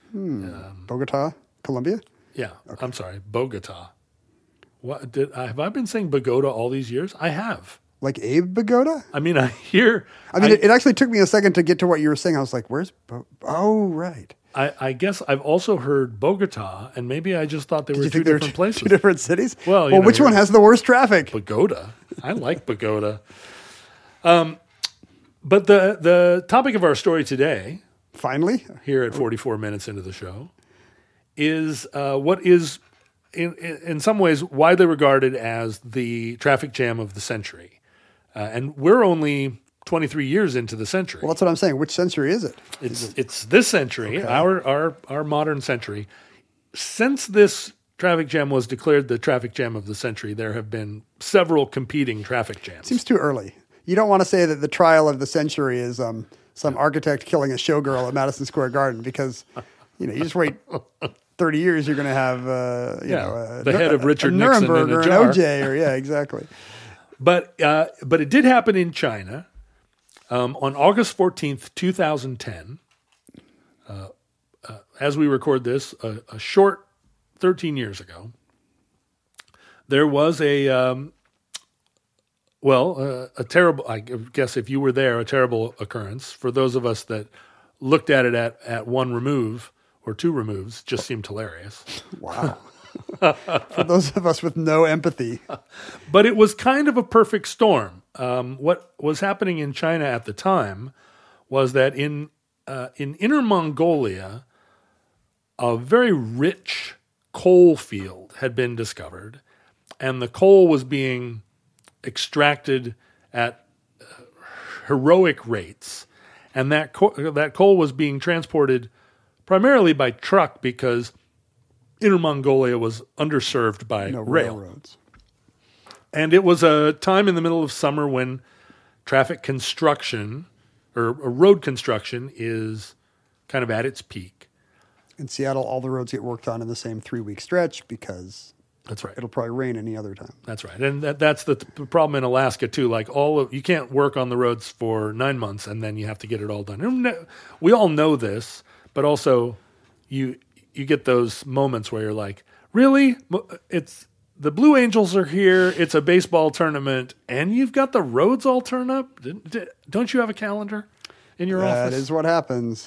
Bogota, Colombia? Yeah, I'm sorry, Bogota. What did I, have I been saying Bogota all these years? I have. Like Abe Bogota? I mean, I hear. I mean, it, it actually took me a second to get to what you were saying. I was like, where's Bo- Oh, right. I, I guess I've also heard Bogota, and maybe I just thought they were Did you two think there were different two, places. two different cities? Well, you well know, which one you're- has the worst traffic? Bogota. I like Bogota. Um, but the the topic of our story today, Finally? here at forty-four minutes into the show, is uh, what is, in, in in some ways, widely regarded as the traffic jam of the century. Uh, and we're only twenty-three years into the century. Well, that's what I'm saying. Which century is it? It's it's this century, our our our modern century. Since this traffic jam was declared the traffic jam of the century, there have been several competing traffic jams. Seems too early. You don't want to say that the trial of the century is um, some architect killing a showgirl at Madison Square Garden because, you know, you just wait thirty years, you're going to have, uh, you Yeah, know, a, the head of a- Richard a Nixon in Nuremberg a or jar. an O J or yeah, exactly. But uh, but it did happen in China um, on August fourteenth, two thousand ten. Uh, uh, as we record this, a, a short thirteen years ago, there was a um, well, uh, a terrible. I guess if you were there, a terrible occurrence for those of us that looked at it at at one remove or two removes. Just seemed hilarious. Wow. For those of us with no empathy. But it was kind of a perfect storm. Um, what was happening in China at the time was that in uh, in Inner Mongolia, a very rich coal field had been discovered, and the coal was being extracted at uh, heroic rates, and that co- that coal was being transported primarily by truck because Inner Mongolia was underserved by No rail. railroads. And it was a time in the middle of summer when traffic construction or, or road construction is kind of at its peak. In Seattle, all the roads get worked on in the same three-week stretch because That's right. it'll probably rain any other time. That's right. And that, that's the t- problem in Alaska too. Like all of, you can't work on the roads for nine months and then you have to get it all done. And no- we all know this, but also you you get those moments where you're like, really? It's the Blue Angels are here. It's a baseball tournament, and you've got the roads all turned up. Did- did- Don't you have a calendar in your That office? is what happens.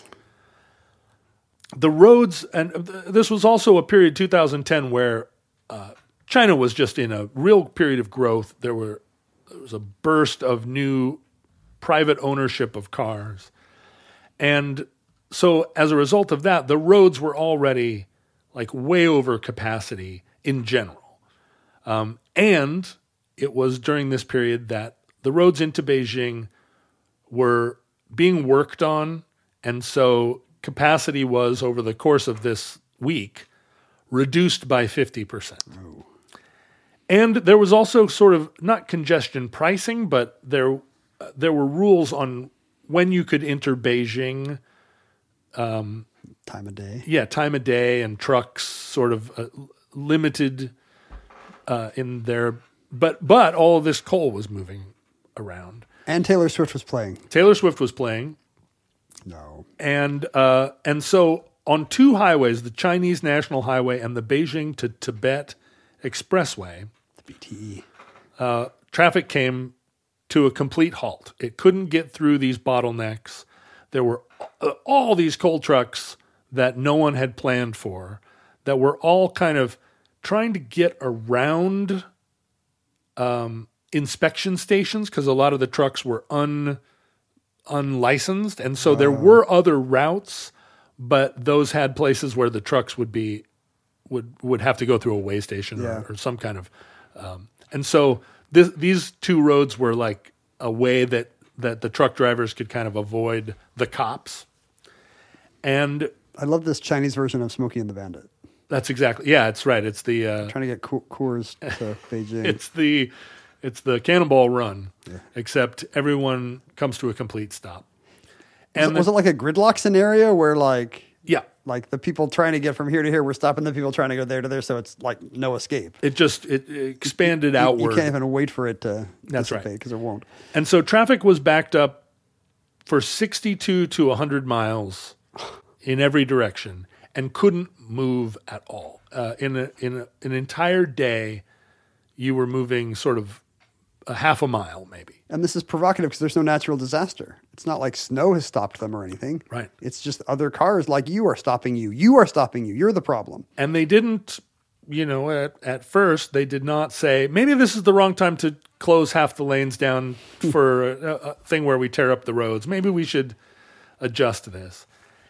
The roads, and this was also a period, two thousand ten, where uh, China was just in a real period of growth. There were there was a burst of new private ownership of cars, and so as a result of that, the roads were already like way over capacity in general, um, and it was during this period that the roads into Beijing were being worked on, and so capacity was, over the course of this week, reduced by fifty percent. Oh. And there was also sort of, not congestion pricing, but there uh, there were rules on when you could enter Beijing. Time of day. Yeah, time of day and trucks sort of uh, limited uh, in their... But, but all of this coal was moving around. And Taylor Swift was playing. Taylor Swift was playing. No. And uh, and so on two highways, the Chinese National Highway and the Beijing to Tibet Expressway, The B T E. uh, traffic came to a complete halt. It couldn't get through these bottlenecks. There were uh, all these coal trucks that no one had planned for that were all kind of trying to get around um, inspection stations because a lot of the trucks were un unlicensed, and so there were other routes, but those had places where the trucks would be would would have to go through a weigh station Yeah. or, or some kind of, um, and so this, these two roads were like a way that that the truck drivers could kind of avoid the cops, and I love this Chinese version of Smokey and the Bandit. that's exactly yeah, it's right. It's the uh, Trying to get Coor- Coors to Beijing. it's the it's the Cannonball Run, except everyone comes to a complete stop. was, And it, was the- it like a gridlock scenario where like yeah, like the people trying to get from here to here, we're stopping the people trying to go there to there, so it's like no escape. it just it, it expanded You- outward. You can't even wait for it to That's right. dissipate because it won't. And so traffic was backed up for sixty-two to one hundred miles in every direction and couldn't move at all. Uh, in a, in a, an entire day, you were moving sort of a half a mile maybe. And this is provocative because there's no natural disaster. It's not like snow has stopped them or anything. Right. It's just other cars like you are stopping you. You are stopping you. You're the problem. And they didn't, you know, at, at first, they did not say, maybe this is the wrong time to close half the lanes down for a, a thing where we tear up the roads. Maybe we should adjust this.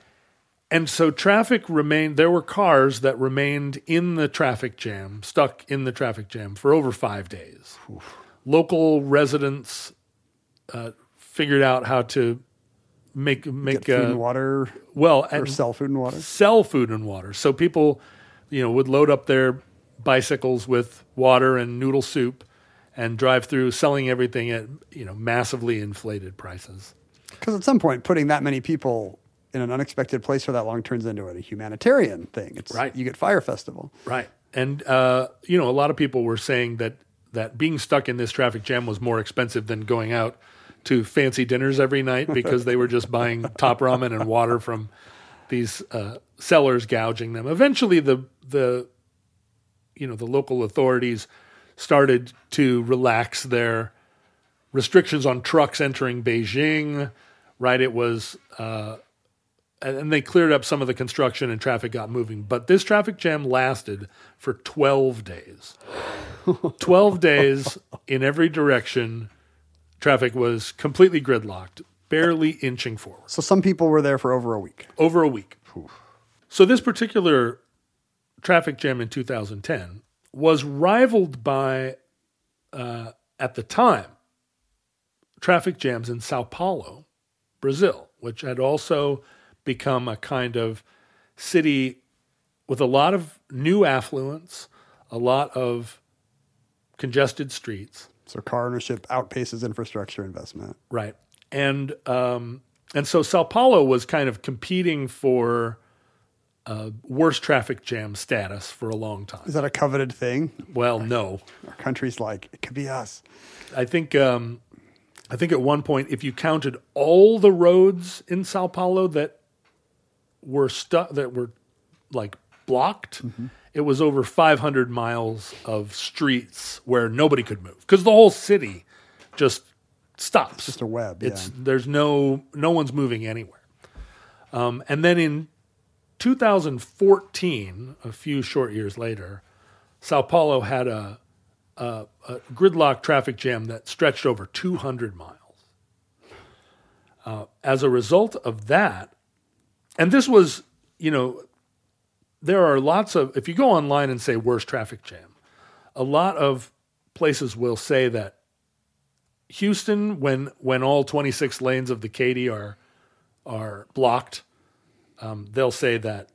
And so traffic remained, there were cars that remained in the traffic jam, stuck in the traffic jam for over five days. Local residents uh, figured out how to make, make Get food uh, and water well, or and sell food and water. sell food and water. So people, you know, would load up their bicycles with water and noodle soup and drive through selling everything at, you know, massively inflated prices. Because at some point, putting that many people in an unexpected place for that long turns into a humanitarian thing. It's Right. You get Fire Festival. Right. And, uh, you know, a lot of people were saying that, that being stuck in this traffic jam was more expensive than going out to fancy dinners every night because they were just buying top ramen and water from these uh, sellers gouging them. Eventually, the the you know the local authorities started to relax their restrictions on trucks entering Beijing. Right, it was, uh, and, and they cleared up some of the construction and traffic got moving. But this traffic jam lasted for twelve days. twelve days in every direction. Traffic was completely gridlocked, barely inching forward. So some people were there for over a week. Over a week. So this particular traffic jam in two thousand ten was rivaled by, uh, at the time, traffic jams in Sao Paulo, Brazil, which had also become a kind of city with a lot of new affluence, a lot of congested streets. So car ownership outpaces infrastructure investment. Right. And um, and so Sao Paulo was kind of competing for uh, worst traffic jam status for a long time. Is that a coveted thing? Well, no. Our country's like, it could be us. I think um, I think at one point, if you counted all the roads in Sao Paulo that were stuck, that were like blocked, mm-hmm. it was over five hundred miles of streets where nobody could move because the whole city just stops. It's just a web. It's yeah. there's no no one's moving anywhere. Um, and then in two thousand fourteen, a few short years later, Sao Paulo had a, a, a gridlock traffic jam that stretched over two hundred miles. Uh, as a result of that, and this was, you know, there are lots of, if you go online and say worst traffic jam, a lot of places will say that Houston, when when all twenty-six lanes of the Katy are are blocked, um, they'll say that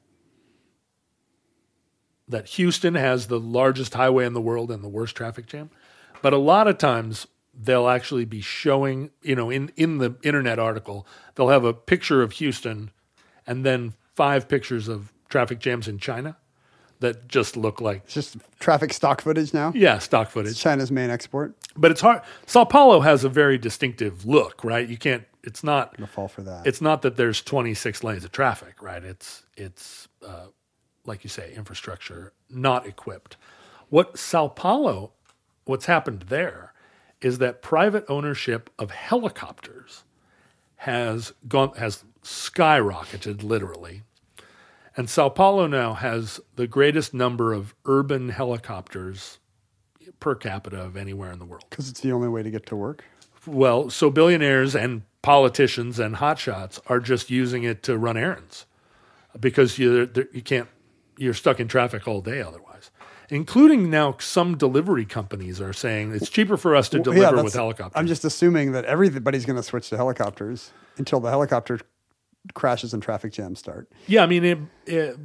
that Houston has the largest highway in the world and the worst traffic jam. But a lot of times they'll actually be showing, you know, in, in the internet article, they'll have a picture of Houston and then five pictures of traffic jams in China that just look like... It's just traffic stock footage now? Yeah, stock footage. It's China's main export. But it's hard. Sao Paulo has a very distinctive look, right? You can't, it's not... I'm gonna fall for that. It's not that there's twenty-six lanes of traffic, right? It's, it's uh, like you say, infrastructure not equipped. What Sao Paulo, what's happened there is that private ownership of helicopters has gone, has skyrocketed literally. And Sao Paulo now has the greatest number of urban helicopters per capita of anywhere in the world. Because it's the only way to get to work. Well, so billionaires and politicians and hotshots are just using it to run errands because you you can't you're stuck in traffic all day otherwise. Including now some delivery companies are saying it's cheaper for us to Well, deliver yeah, with helicopters. I'm just assuming that everybody's going to switch to helicopters until the helicopter crashes and traffic jams start. Yeah, I mean, it, it,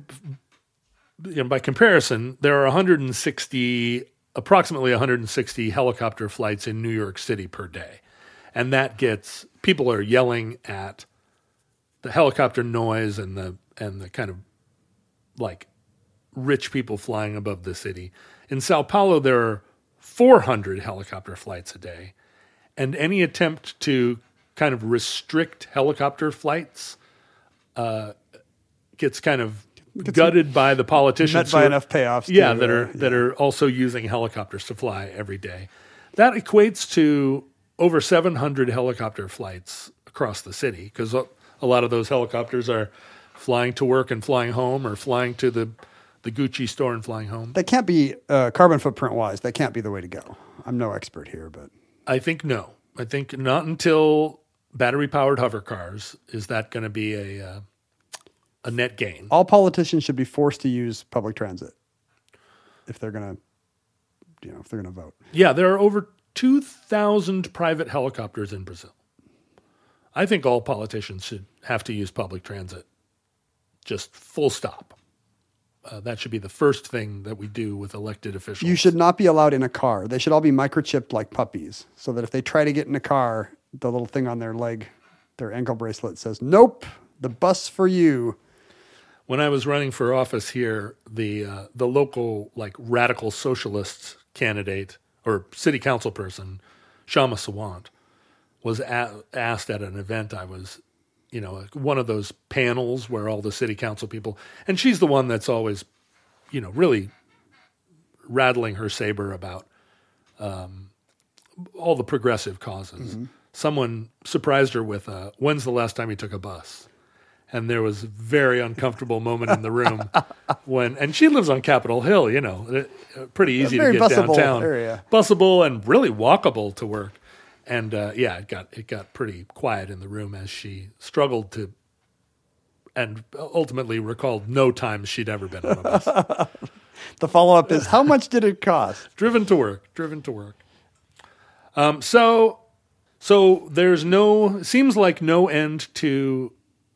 you know, by comparison, there are one hundred sixty, approximately one hundred sixty helicopter flights in New York City per day. And that gets, people are yelling at the helicopter noise and the and the kind of like rich people flying above the city. In Sao Paulo, there are four hundred helicopter flights a day. And any attempt to kind of restrict helicopter flights uh, gets kind of gets gutted by the politicians. Met by who, enough payoffs. Yeah, to, that are uh, that yeah. are also using helicopters to fly every day. That equates to over seven hundred helicopter flights across the city because a lot of those helicopters are flying to work and flying home or flying to the, the Gucci store and flying home. That can't be, uh, carbon footprint wise, that can't be the way to go. I'm no expert here, but. I think no. I think not until battery-powered hover cars is that going to be a uh, a net gain. All politicians should be forced to use public transit if they're going to, you know, if they're going to vote. Yeah, there are over two thousand private helicopters in Brazil. I think all politicians should have to use public transit. Just full stop. Uh, that should be the first thing that we do with elected officials. You should not be allowed in a car. They should all be microchipped like puppies so that if they try to get in a car, the little thing on their leg, their ankle bracelet says, nope, the bus for you. When I was running for office here, the uh, the local like radical socialist candidate or city council person, Shama Sawant, was a- asked at an event I was, you know, one of those panels where all the city council people, and she's the one that's always, you know, really rattling her saber about um, all the progressive causes. Mm-hmm. Someone surprised her with, uh, when's the last time you took a bus? And there was a very uncomfortable moment in the room when, and she lives on Capitol Hill, you know, pretty easy to get busable downtown. Area. Busable and really walkable to work. And uh, yeah, it got it got pretty quiet in the room as she struggled to, and ultimately recalled no time she'd ever been on a bus. The follow-up is, how much did it cost? Driven to work, driven to work. Um, so, so there's no, seems like no end to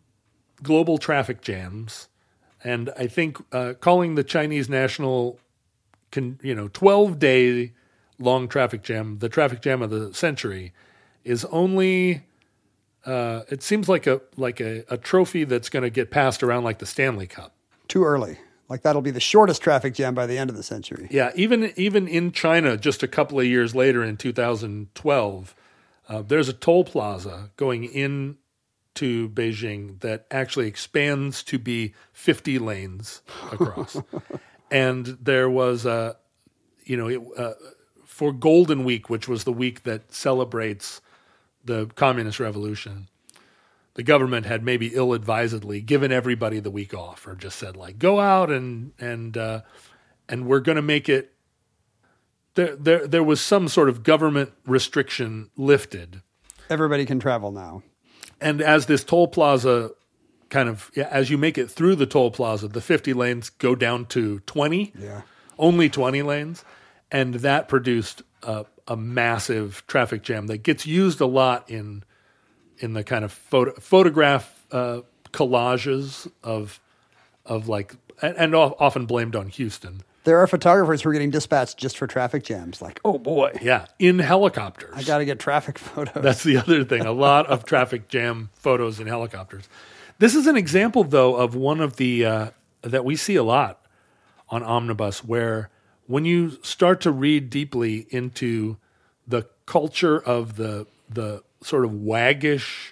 global traffic jams, and I think uh, calling the Chinese national, con, you know, twelve-day long traffic jam, the traffic jam of the century, is only. Uh, it seems like a like a, a trophy that's going to get passed around like the Stanley Cup. Too early. Like that'll be the shortest traffic jam by the end of the century. Yeah, even even in China, just a couple of years later in two thousand twelve, uh, there's a toll plaza going in to Beijing that actually expands to be fifty lanes across. And there was a, you know, it, uh, for Golden Week, which was the week that celebrates the Communist Revolution, the government had maybe ill-advisedly given everybody the week off, or just said like, go out and and uh, and we're going to make it. There, there, there was some sort of government restriction lifted. Everybody can travel now. And as this toll plaza kind of, yeah, as you make it through the toll plaza, the fifty lanes go down to twenty, yeah, only twenty lanes. And that produced a, a massive traffic jam that gets used a lot in in the kind of photo, photograph uh, collages of of like, and, and often blamed on Houston. There are photographers who are getting dispatched just for traffic jams. Like, oh boy. Yeah, in helicopters. I got to get traffic photos. That's the other thing. A lot of traffic jam photos in helicopters. This is an example, though, of one of the, uh, that we see a lot on Omnibus, where when you start to read deeply into the culture of the the sort of waggish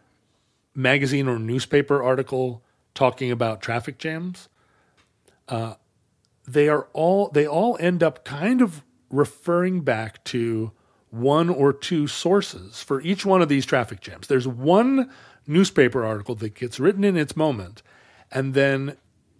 magazine or newspaper article talking about traffic jams, uh, they are all they all end up kind of referring back to one or two sources for each one of these traffic jams. There's one newspaper article that gets written in its moment, and then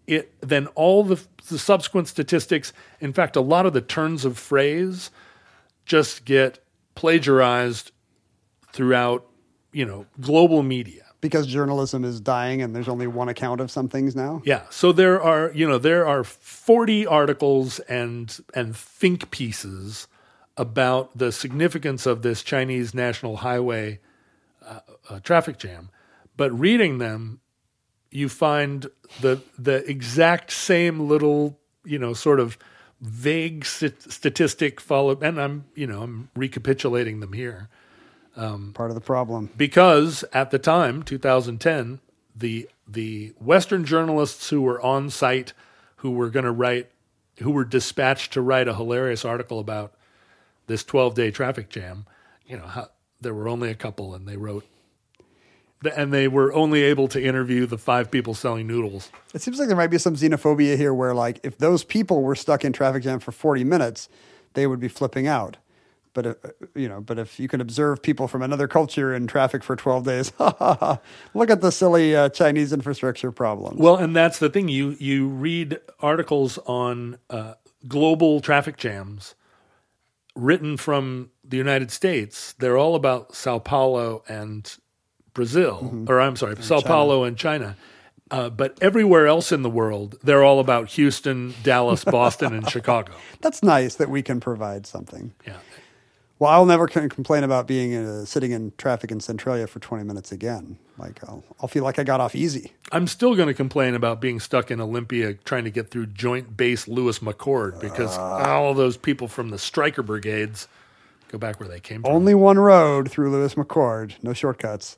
it then all the, the subsequent statistics, in fact, a lot of the turns of phrase just get plagiarized throughout, you know, global media. Because journalism is dying and there's only one account of some things now? Yeah. So there are, you know, there are forty articles and and think pieces about the significance of this Chinese national highway uh, uh, traffic jam. But reading them, you find the the exact same little, you know, sort of vague st- statistic followed, and I'm, you know, I'm recapitulating them here. Um, Part of the problem. Because at the time, two thousand ten, the the Western journalists who were on site, who were going to write, who were dispatched to write a hilarious article about this twelve-day traffic jam, you know, how, there were only a couple, and they wrote, and they were only able to interview the five people selling noodles. It seems like there might be some xenophobia here where, like, if those people were stuck in traffic jam for forty minutes, they would be flipping out. But, uh, you know, but if you can observe people from another culture in traffic for twelve days, look at the silly uh, Chinese infrastructure problems. Well, and that's the thing. You, you read articles on uh, global traffic jams written from the United States. They're all about Sao Paulo and Brazil, mm-hmm. or I'm sorry, and Sao China. Paulo and China. Uh, but everywhere else in the world, they're all about Houston, Dallas, Boston, and Chicago. That's nice that we can provide something. Yeah. Well, I'll never complain about being uh, sitting in traffic in Centralia for twenty minutes again. Like I'll, I'll feel like I got off easy. I'm still going to complain about being stuck in Olympia trying to get through Joint Base Lewis McChord because uh, all those people from the Stryker brigades go back where they came from. Only one road through Lewis McChord, no shortcuts.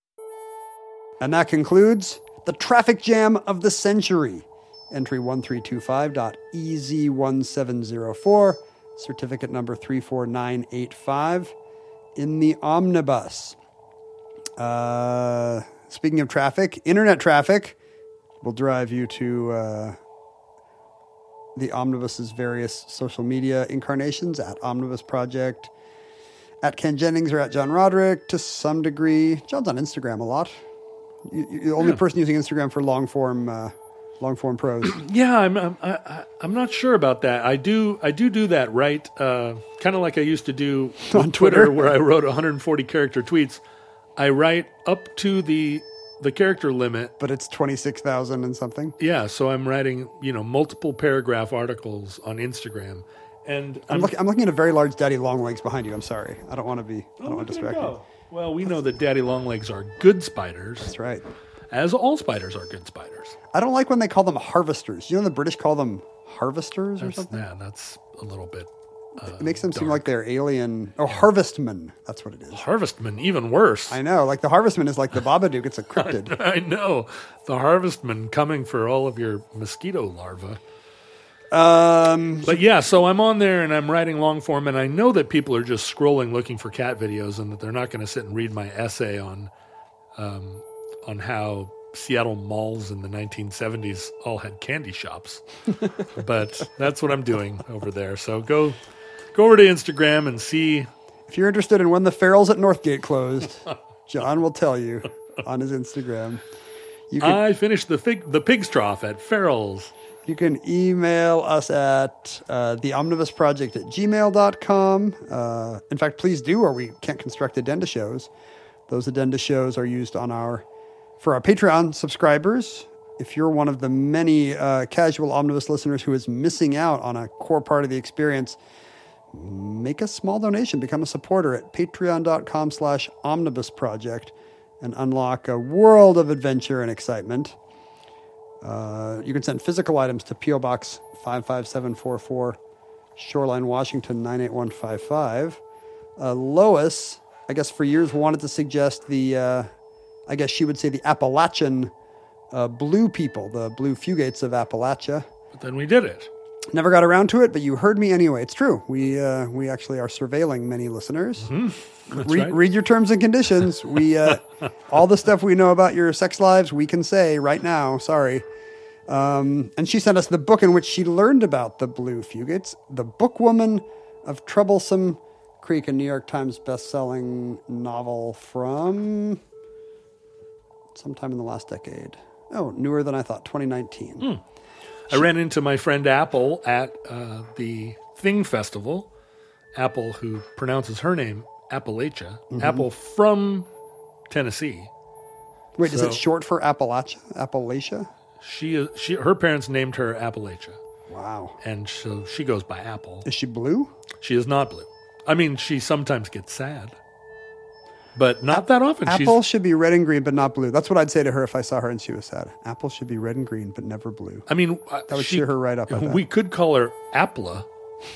And that concludes the traffic jam of the century. Entry one three two five dot E Z one seven zero four. Certificate number three four nine eight five in the omnibus. Uh, speaking of traffic, internet traffic will drive you to uh, the omnibus's various social media incarnations at Omnibus Project, at Ken Jennings or at John Roderick to some degree. John's on Instagram a lot. You, you're the only yeah. person using Instagram for long form uh, long form prose. Yeah, I'm I'm I, I'm not sure about that. I do I do do that right, uh, kind of like I used to do on Twitter, Twitter, where I wrote one hundred forty character tweets. I write up to the the character limit, but it's twenty-six thousand and something. Yeah, so I'm writing, you know, multiple paragraph articles on Instagram, and I'm, I'm looking I'm looking at a very large daddy long legs behind you. I'm sorry, I don't want to be I don't oh, want to distract you. Well, we know that daddy long legs are good spiders. That's right. As all spiders are good spiders. I don't like when they call them harvesters. You know the British call them harvesters or that's, something? Yeah, that's a little bit uh, It makes them dark. seem like they're alien. Oh, harvestmen. That's what it is. Harvestman, even worse. I know. Like the harvestman is like the Babadook. It's a cryptid. I know. The harvestman coming for all of your mosquito larvae. Um, but yeah, so I'm on there and I'm writing long form, and I know that people are just scrolling looking for cat videos and that they're not going to sit and read my essay on um, on how Seattle malls in the nineteen seventies all had candy shops. But that's what I'm doing over there. So go go over to Instagram and see. If you're interested in when the Farrells at Northgate closed, John will tell you on his Instagram. You can, I finished the fig, the pig's trough at Farrell's. You can email us at uh, the omnibus project at gmail dot com. Uh, in fact, please do, or we can't construct addenda shows. Those addenda shows are used on our for our Patreon subscribers. If you're one of the many uh, casual omnibus listeners who is missing out on a core part of the experience, make a small donation, become a supporter at patreon dot com slash omnibus project and unlock a world of adventure and excitement. Uh, you can send physical items to P O Box five five seven four four, Shoreline, Washington nine eight one five five. Uh, Lois, I guess for years wanted to suggest the, uh, I guess she would say the Appalachian uh, blue people, the blue fugates of Appalachia. But then we did it. Never got around to it, but you heard me anyway. It's true. We uh, we actually are surveilling many listeners. Mm-hmm. That's Re- right. Read your terms and conditions. We uh, all the stuff we know about your sex lives, we can say right now. Sorry. Um, and she sent us the book in which she learned about the blue fugates, The Bookwoman of Troublesome Creek, a New York Times best-selling novel from sometime in the last decade. Oh, newer than I thought, twenty nineteen. Mm. I ran into my friend Apple at uh, the Thing Festival. Apple, who pronounces her name Appalachia. Mm-hmm. Apple from Tennessee. Wait, so, is it short for Appalachia? Appalachia? She is. She her parents named her Appalachia. Wow. And so she goes by Apple. Is she blue? She is not blue. I mean, she sometimes gets sad, but not App- that often. Apple She's, should be red and green, but not blue. That's what I'd say to her if I saw her and she was sad. Apple should be red and green, but never blue. I mean, that would she, cheer her right up. I we could call her Appla,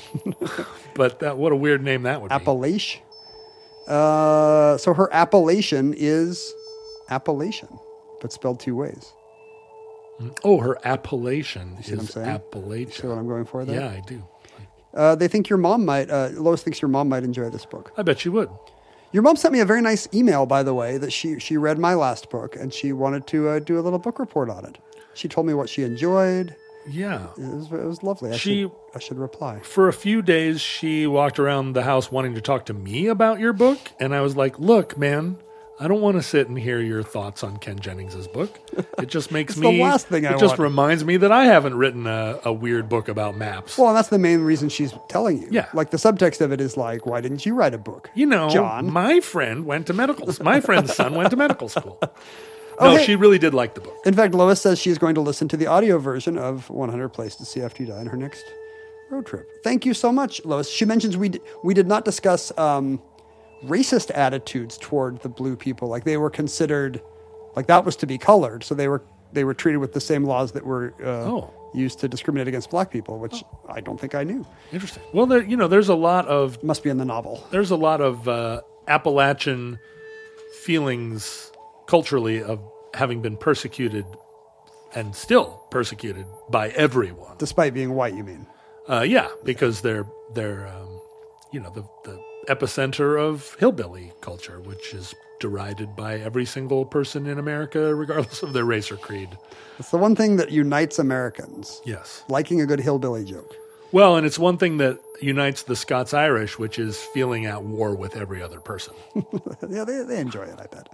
but that what a weird name that would Appalachian. be. Uh, so her appellation is Appalachian, but spelled two ways. Oh, her appellation is Appalachia. See what I'm going for there? Yeah, I do. Uh, they think your mom might, uh, Lois thinks your mom might enjoy this book. I bet she would. Your mom sent me a very nice email, by the way, that she, she read my last book and she wanted to uh, do a little book report on it. She told me what she enjoyed. Yeah. It was, it was lovely. I, she, should, I should reply. For a few days, she walked around the house wanting to talk to me about your book. And I was like, look, man, I don't want to sit and hear your thoughts on Ken Jennings' book. It just makes it's me. the last thing I It just want. reminds me that I haven't written a, a weird book about maps. Well, and that's the main reason she's telling you. Yeah. Like the subtext of it is like, why didn't you write a book? You know, John. my friend went to medical. My friend's son went to medical school. No, Okay. she really did like the book. In fact, Lois says she's going to listen to the audio version of one hundred Places to See After You Die in her next road trip. Thank you so much, Lois. She mentions we d- we did not discuss um, racist attitudes toward the blue people. Like they were considered, like that was to be colored. So they were they were treated with the same laws that were uh, Oh. used to discriminate against black people, which I don't think I knew. Interesting. Well, there, you know, there's a lot of Must be in the novel. there's a lot of uh, Appalachian feelings culturally of having been persecuted and still persecuted by everyone. Despite being white, you mean? Uh, yeah, because they're they're um, you know the the epicenter of hillbilly culture, which is derided by every single person in America, regardless of their race or creed. It's the one thing that unites Americans. Yes. Liking a good hillbilly joke. Well, and it's one thing that unites the Scots-Irish, which is feeling at war with every other person. Yeah, they, they enjoy it, I bet.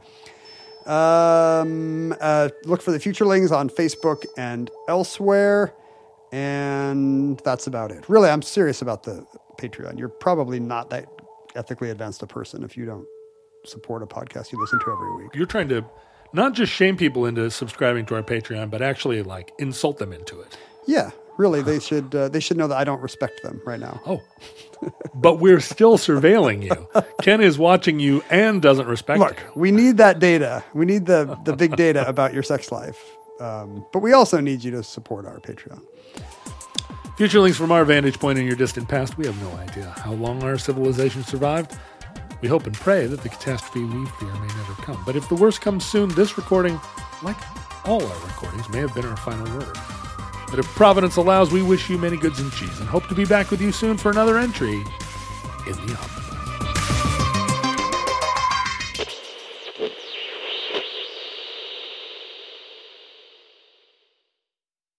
Um, uh, look for the Futurelings on Facebook and elsewhere. And that's about it. Really, I'm serious about the Patreon. You're probably not that ethically advanced a person if you don't support a podcast you listen to every week. You're trying to not just shame people into subscribing to our Patreon, but actually like insult them into it. Yeah, really, they should uh, they should know that I don't respect them right now. Oh, but we're still surveilling you. Ken is watching you and doesn't respect Look, you. we need that data. We need the, the big data about your sex life. Um, but we also need you to support our Patreon. Futurelings from our vantage point in your distant past, we have no idea how long our civilization survived. We hope and pray that the catastrophe we fear may never come. But if the worst comes soon, this recording, like all our recordings, may have been our final word. But if Providence allows, we wish you many goods and cheese and hope to be back with you soon for another entry in the oven.